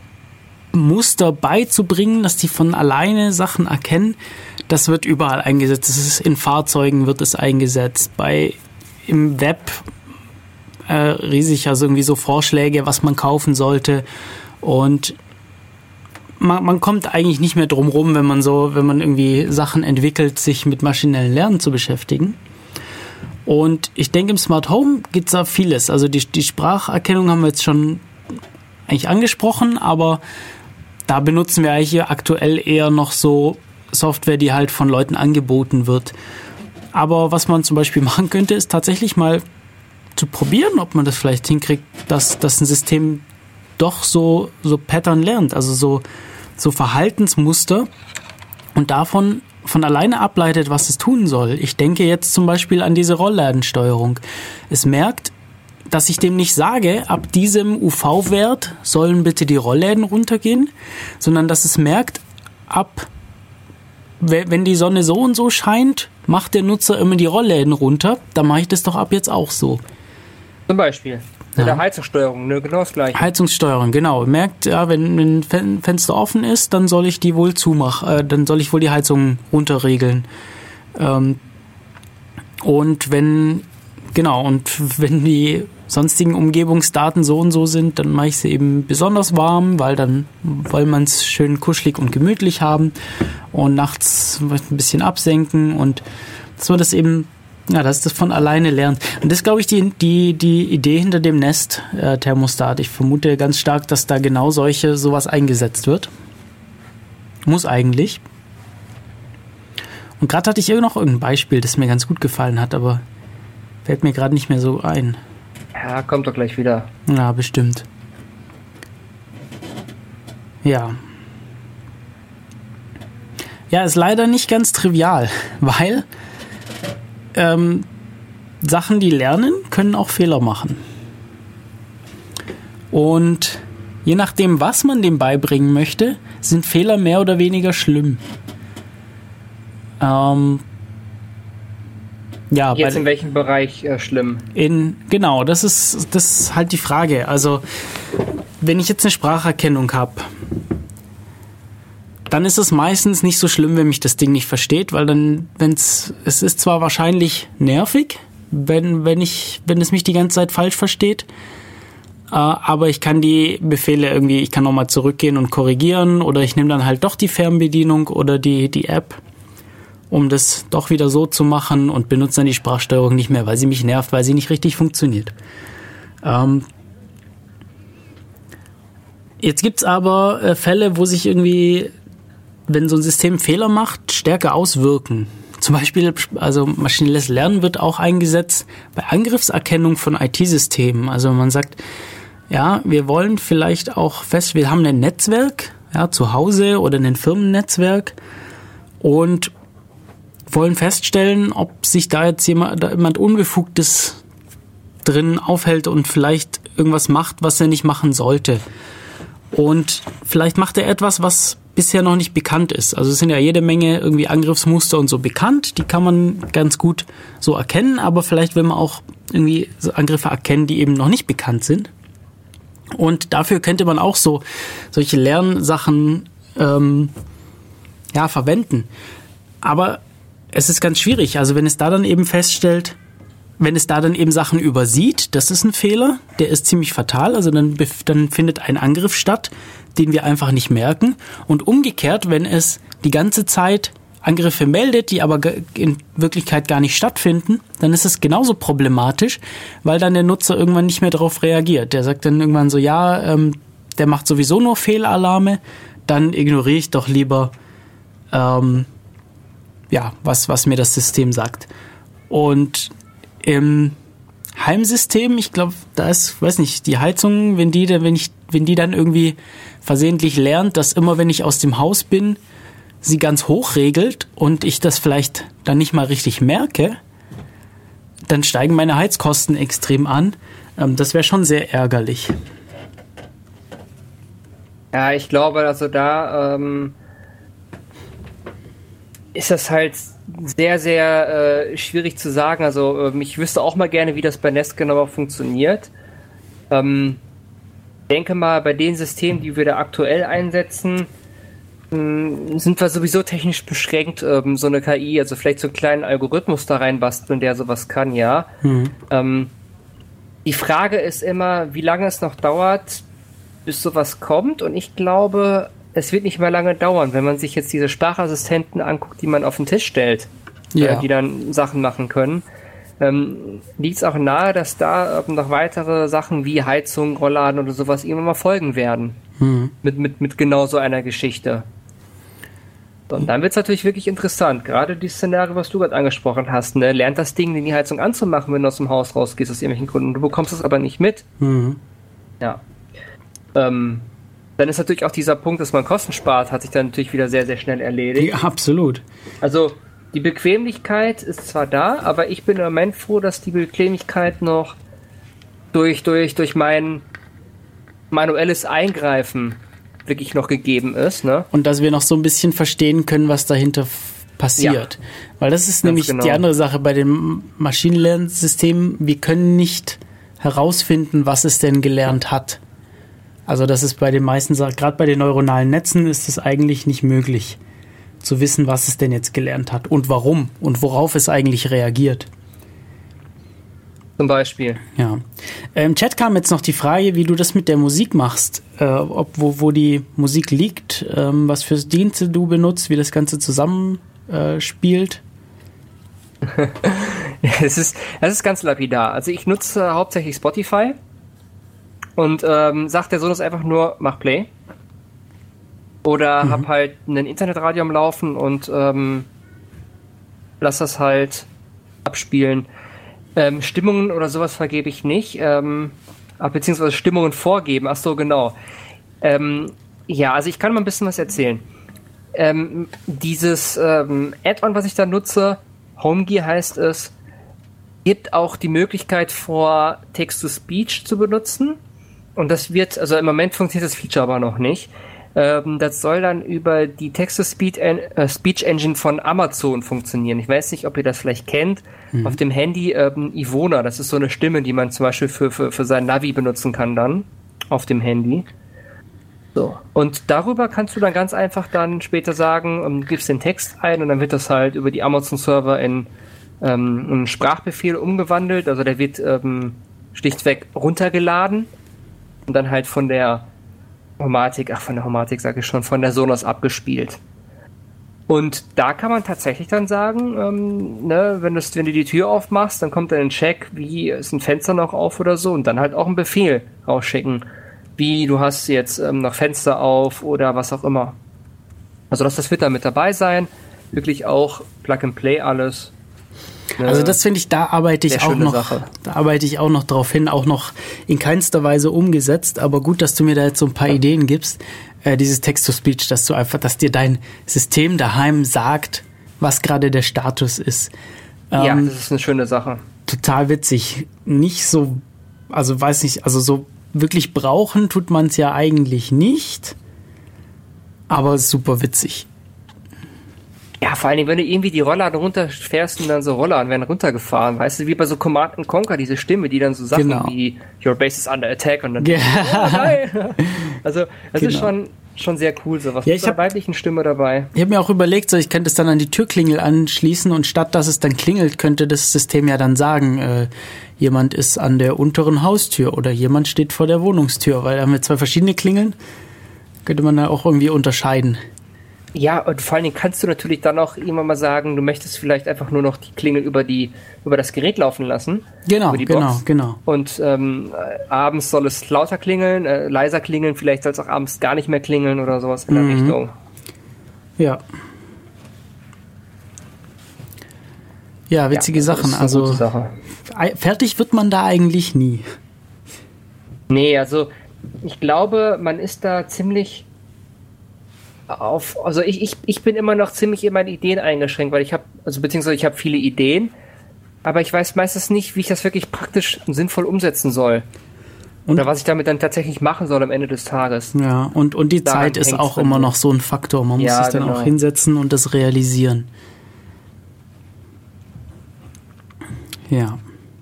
A: Muster beizubringen, dass die von alleine Sachen erkennen, das wird überall eingesetzt. Das ist in Fahrzeugen wird es eingesetzt, im Web riesig, also irgendwie so Vorschläge, was man kaufen sollte, und man kommt eigentlich nicht mehr drum rum, wenn man irgendwie Sachen entwickelt, sich mit maschinellem Lernen zu beschäftigen. Und ich denke, im Smart Home gibt es da vieles. Also die Spracherkennung haben wir jetzt schon eigentlich angesprochen, aber da benutzen wir eigentlich aktuell eher noch so Software, die halt von Leuten angeboten wird. Aber was man zum Beispiel machen könnte, ist tatsächlich mal zu probieren, ob man das vielleicht hinkriegt, dass ein System doch so Pattern lernt, also so Verhaltensmuster, und davon von alleine ableitet, was es tun soll. Ich denke jetzt zum Beispiel an diese Rollladensteuerung. Es merkt, dass ich dem nicht sage, ab diesem UV-Wert sollen bitte die Rollläden runtergehen, sondern dass es merkt, wenn die Sonne so und so scheint, macht der Nutzer immer die Rollläden runter, dann mache ich das doch ab jetzt auch so.
B: Zum Beispiel. Mit der Heizungssteuerung, ne, genau das Gleiche.
A: Heizungssteuerung, genau. Merkt, ja, wenn ein Fenster offen ist, dann soll ich die wohl dann soll ich wohl die Heizung runterregeln. Und wenn die sonstigen Umgebungsdaten so und so sind, dann mache ich sie eben besonders warm, weil man es schön kuschelig und gemütlich haben, und nachts ein bisschen absenken, und dass man das eben, dass das von alleine lernt. Und das ist, glaube ich, die Idee hinter dem Nest-Thermostat. Ich vermute ganz stark, dass da genau sowas eingesetzt wird. Muss eigentlich. Und gerade hatte ich noch irgendein Beispiel, das mir ganz gut gefallen hat, aber fällt mir gerade nicht mehr so ein.
B: Ja, kommt doch gleich wieder.
A: Ja, bestimmt. Ja. Ja, ist leider nicht ganz trivial, weil Sachen, die lernen, können auch Fehler machen. Und je nachdem, was man dem beibringen möchte, sind Fehler mehr oder weniger schlimm. Ja,
B: jetzt in welchem Bereich schlimm?
A: Genau, das ist halt die Frage. Also, wenn ich jetzt eine Spracherkennung habe, dann ist es meistens nicht so schlimm, wenn mich das Ding nicht versteht, weil dann, es ist zwar wahrscheinlich nervig, wenn es mich die ganze Zeit falsch versteht, aber ich kann die Befehle irgendwie, ich kann nochmal zurückgehen und korrigieren oder ich nehme dann halt doch die Fernbedienung oder die App, um das doch wieder so zu machen und benutze dann die Sprachsteuerung nicht mehr, weil sie mich nervt, weil sie nicht richtig funktioniert. Jetzt gibt's aber Fälle, wo sich irgendwie, wenn so ein System Fehler macht, stärker auswirken. Zum Beispiel, also maschinelles Lernen wird auch eingesetzt bei Angriffserkennung von IT-Systemen. Also man sagt, ja, wir wollen vielleicht auch wir haben ein Netzwerk, ja, zu Hause oder ein Firmennetzwerk und wollen feststellen, ob sich da jetzt jemand Unbefugtes drin aufhält und vielleicht irgendwas macht, was er nicht machen sollte. Und vielleicht macht er etwas, was bisher noch nicht bekannt ist. Also es sind ja jede Menge irgendwie Angriffsmuster und so bekannt, die kann man ganz gut so erkennen, aber vielleicht will man auch irgendwie so Angriffe erkennen, die eben noch nicht bekannt sind. Und dafür könnte man auch solche Lernsachen verwenden. Aber es ist ganz schwierig. Also wenn es da dann eben Sachen übersieht, das ist ein Fehler, der ist ziemlich fatal. Also dann findet ein Angriff statt, den wir einfach nicht merken. Und umgekehrt, wenn es die ganze Zeit Angriffe meldet, die aber in Wirklichkeit gar nicht stattfinden, dann ist es genauso problematisch, weil dann der Nutzer irgendwann nicht mehr darauf reagiert. Der sagt dann irgendwann so, der macht sowieso nur Fehlalarme, dann ignoriere ich doch lieber was mir das System sagt. Und im Heimsystem, ich glaube, da ist, weiß nicht, die Heizung, wenn die dann irgendwie versehentlich lernt, dass immer, wenn ich aus dem Haus bin, sie ganz hoch regelt und ich das vielleicht dann nicht mal richtig merke, dann steigen meine Heizkosten extrem an. Das wäre schon sehr ärgerlich.
B: Ja, ich glaube, also da ist das halt sehr, sehr schwierig zu sagen. Also ich wüsste auch mal gerne, wie das bei Nest genauer funktioniert. Denke mal, bei den Systemen, die wir da aktuell einsetzen, sind wir sowieso technisch beschränkt, so eine KI, also vielleicht so einen kleinen Algorithmus da reinbasteln, der sowas kann, ja. Die Frage ist immer, wie lange es noch dauert, bis sowas kommt, und ich glaube, es wird nicht mehr lange dauern, wenn man sich jetzt diese Sprachassistenten anguckt, die man auf den Tisch stellt, die dann Sachen machen können. Liegt es auch nahe, dass da noch weitere Sachen wie Heizung, Rollladen oder sowas irgendwann mal folgen werden. Mit genau so einer Geschichte. Und dann wird es natürlich wirklich interessant. Gerade dieses Szenario, was du gerade angesprochen hast, ne? Lernt das Ding, die Heizung anzumachen, wenn du aus dem Haus rausgehst, aus irgendwelchen Gründen. Du bekommst es aber nicht mit. Ja. Dann ist natürlich auch dieser Punkt, dass man Kosten spart, hat sich dann natürlich wieder sehr, sehr schnell erledigt.
A: Ja, absolut.
B: Also die Bequemlichkeit ist zwar da, aber ich bin im Moment froh, dass die Bequemlichkeit noch durch mein manuelles Eingreifen wirklich noch gegeben ist. Ne?
A: Und dass wir noch so ein bisschen verstehen können, was dahinter passiert. Ja. Weil das ist nämlich die andere Sache bei den Maschinenlernsystemen. Wir können nicht herausfinden, was es denn gelernt hat. Also das ist bei den meisten Sachen, gerade bei den neuronalen Netzen, ist es eigentlich nicht möglich zu wissen, was es denn jetzt gelernt hat und warum und worauf es eigentlich reagiert.
B: Zum Beispiel.
A: Ja. Im Chat kam jetzt noch die Frage, wie du das mit der Musik machst, wo die Musik liegt, was für Dienste du benutzt, wie das Ganze zusammenspielt.
B: Es ist ganz lapidar. Also ich nutze hauptsächlich Spotify und sagt der Sonos einfach nur, mach Play. Oder hab halt ein Internetradio am Laufen und lass das halt abspielen. Stimmungen oder sowas vergebe ich nicht. Beziehungsweise Stimmungen vorgeben. Ach so, genau. Ja, also ich kann mal ein bisschen was erzählen. Dieses Add-on, was ich da nutze, HomeGear heißt es, gibt auch die Möglichkeit vor Text-to-Speech zu benutzen. und das wird, also im Moment funktioniert das Feature aber noch nicht. Das soll dann über die Text-to-Speech Engine von Amazon funktionieren. Ich weiß nicht, ob ihr das vielleicht kennt. Auf dem Handy Ivona, das ist so eine Stimme, die man zum Beispiel für sein Navi benutzen kann dann auf dem Handy. So. Und darüber kannst du dann ganz einfach dann später sagen, gibst den Text ein und dann wird das halt über die Amazon-Server in einen Sprachbefehl umgewandelt. Also der wird schlichtweg runtergeladen und dann halt von der Homatic sage ich schon, von der Sonos abgespielt. Und da kann man tatsächlich dann sagen, wenn du die Tür aufmachst, dann kommt dann ein Check, wie ist ein Fenster noch auf oder so und dann halt auch einen Befehl rausschicken, wie du hast jetzt noch Fenster auf oder was auch immer. Also das wird da mit dabei sein, wirklich auch Plug and Play alles.
A: Also das finde ich, da arbeite ich auch noch drauf hin, auch noch in keinster Weise umgesetzt, aber gut, dass du mir da jetzt so ein paar Ideen gibst, dieses Text-to-Speech, dass dir dein System daheim sagt, was gerade der Status ist.
B: Ja, das ist eine schöne Sache.
A: Total witzig. Nicht so, also weiß nicht, also so wirklich brauchen tut man es ja eigentlich nicht, aber super witzig.
B: Ja, vor allen Dingen, wenn du irgendwie die Rollladen runterfährst und dann so Rollladen werden runtergefahren, weißt du, wie bei so Command & Conquer, diese Stimme, die dann so Sachen wie Your base is under attack und dann also das ist schon sehr cool, sowas mit einer weiblichen Stimme dabei.
A: Ich habe mir auch überlegt, so ich könnte es dann an die Türklingel anschließen und statt dass es dann klingelt, könnte das System ja dann sagen, jemand ist an der unteren Haustür oder jemand steht vor der Wohnungstür, weil da haben wir 2 verschiedene Klingeln, könnte man da auch irgendwie unterscheiden.
B: Ja, und vor allen Dingen kannst du natürlich dann auch irgendwann mal sagen, du möchtest vielleicht einfach nur noch die Klingel über das Gerät laufen lassen.
A: Genau.
B: Und abends soll es lauter klingeln, leiser klingeln, vielleicht soll es auch abends gar nicht mehr klingeln oder sowas in der Richtung.
A: Ja. Ja, witzige Sachen. Also
B: Sache.
A: Fertig wird man da eigentlich nie.
B: Nee, also ich glaube, man ist da ziemlich also ich bin immer noch ziemlich in meine Ideen eingeschränkt, weil ich habe viele Ideen, aber ich weiß meistens nicht, wie ich das wirklich praktisch und sinnvoll umsetzen soll. Oder was ich damit dann tatsächlich machen soll am Ende des Tages.
A: Ja, und die Zeit ist auch immer noch so ein Faktor. Man muss sich dann auch hinsetzen und das realisieren. Ja.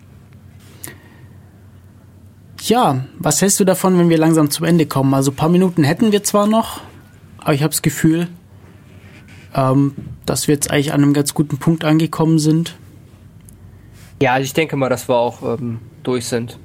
A: Ja, was hältst du davon, wenn wir langsam zum Ende kommen? Also ein paar Minuten hätten wir zwar noch, aber ich habe das Gefühl, dass wir jetzt eigentlich an einem ganz guten Punkt angekommen sind.
B: Ja, also ich denke mal, dass wir auch durch sind.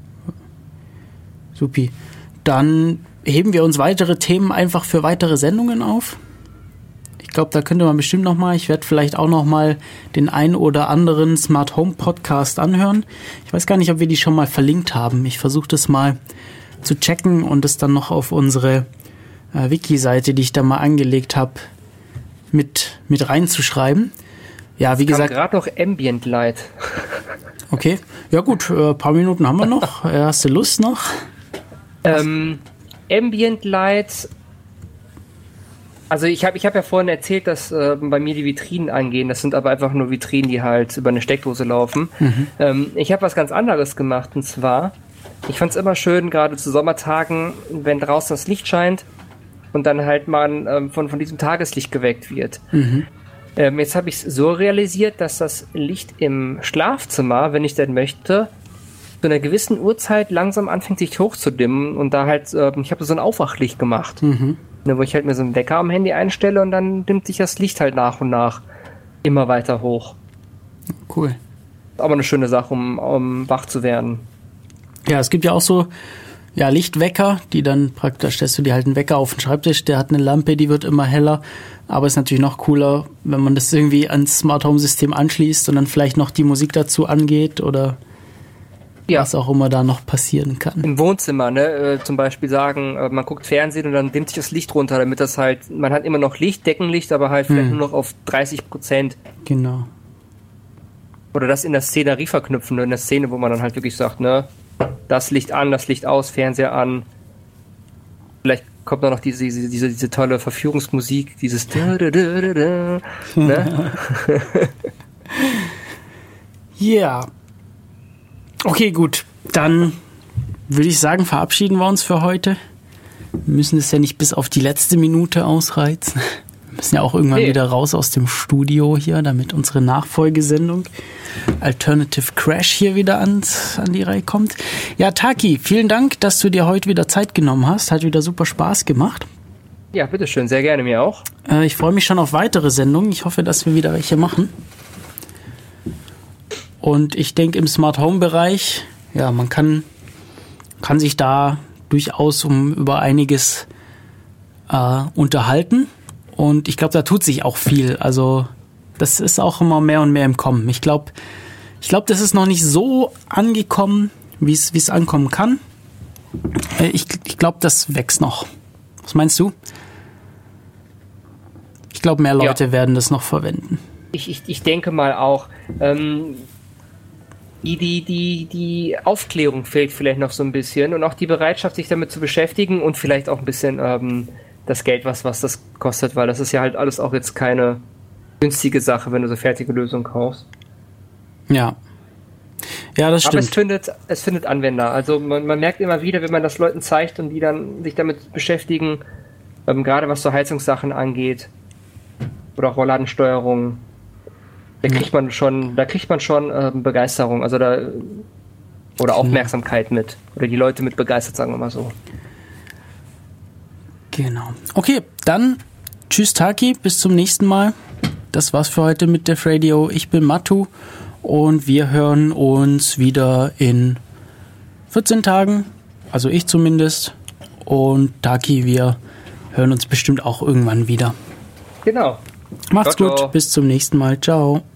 A: Supi. Dann heben wir uns weitere Themen einfach für weitere Sendungen auf. Ich glaube, da könnte man bestimmt nochmal, ich werde vielleicht auch nochmal den ein oder anderen Smart Home Podcast anhören. Ich weiß gar nicht, ob wir die schon mal verlinkt haben. Ich versuche das mal zu checken und es dann noch auf unsere Wiki-Seite, die ich da mal angelegt habe, mit reinzuschreiben. Ja, wie gesagt.
B: Gerade noch Ambient Light.
A: Okay, ja gut, paar Minuten haben wir noch. Hast du Lust noch?
B: Ambient Light. Also ich hab ja vorhin erzählt, dass bei mir die Vitrinen angehen. Das sind aber einfach nur Vitrinen, die halt über eine Steckdose laufen. Ich habe was ganz anderes gemacht, und zwar, ich fand es immer schön, gerade zu Sommertagen, wenn draußen das Licht scheint und dann halt man von diesem Tageslicht geweckt wird. Jetzt habe ich es so realisiert, dass das Licht im Schlafzimmer, wenn ich denn möchte, zu einer gewissen Uhrzeit langsam anfängt, sich hochzudimmen und da halt, ich habe so ein Aufwachlicht gemacht, wo ich halt mir so einen Wecker am Handy einstelle und dann dimmt sich das Licht halt nach und nach immer weiter hoch.
A: Cool.
B: Aber eine schöne Sache, um wach zu werden.
A: Ja, es gibt ja auch so Lichtwecker, die dann praktisch, stellst du dir halt einen Wecker auf den Schreibtisch, der hat eine Lampe, die wird immer heller, aber ist natürlich noch cooler, wenn man das irgendwie ans Smart Home System anschließt und dann vielleicht noch die Musik dazu angeht oder was auch immer da noch passieren kann.
B: Im Wohnzimmer, zum Beispiel sagen, man guckt Fernsehen und dann dimmt sich das Licht runter, damit das halt, man hat immer noch Licht, Deckenlicht, aber halt vielleicht nur noch auf 30%.
A: Genau.
B: Oder das in der Szenerie verknüpfen, in der Szene, wo man dann halt wirklich sagt, das Licht an, das Licht aus, Fernseher an. Vielleicht kommt da noch diese tolle Verführungsmusik, dieses
A: Ja. Okay, gut. Dann würde ich sagen, verabschieden wir uns für heute. Wir müssen es ja nicht bis auf die letzte Minute ausreizen. Wir müssen ja auch irgendwann wieder raus aus dem Studio hier, damit unsere Nachfolgesendung Alternative Crash hier wieder an die Reihe kommt. Ja, Taki, vielen Dank, dass du dir heute wieder Zeit genommen hast. Hat wieder super Spaß gemacht.
B: Ja, bitteschön, sehr gerne, mir auch.
A: Ich freue mich schon auf weitere Sendungen. Ich hoffe, dass wir wieder welche machen. Und ich denke, im Smart Home Bereich, ja, man kann sich da durchaus über einiges unterhalten. Und ich glaube, da tut sich auch viel. Also das ist auch immer mehr und mehr im Kommen. Ich glaube, das ist noch nicht so angekommen, wie es ankommen kann. Ich glaube, das wächst noch. Was meinst du? Ich glaube, mehr Leute werden das noch verwenden.
B: Ich denke mal auch, die Aufklärung fehlt vielleicht noch so ein bisschen und auch die Bereitschaft, sich damit zu beschäftigen und vielleicht auch ein bisschen das Geld, was das kostet, weil das ist ja halt alles auch jetzt keine günstige Sache, wenn du so fertige Lösungen kaufst.
A: Ja, das stimmt.
B: Aber es findet Anwender. Also man merkt immer wieder, wenn man das Leuten zeigt und die dann sich damit beschäftigen, gerade was so Heizungssachen angeht oder auch Rollladensteuerung, da kriegt man schon Begeisterung, also oder Aufmerksamkeit mit. Oder die Leute mit begeistert, sagen wir mal so.
A: Genau. Okay, dann tschüss Taki, bis zum nächsten Mal. Das war's für heute mit Def Radio. Ich bin Matu und wir hören uns wieder in 14 Tagen, also ich zumindest. Und Taki, wir hören uns bestimmt auch irgendwann wieder.
B: Genau.
A: Macht's gut, bis zum nächsten Mal. Ciao.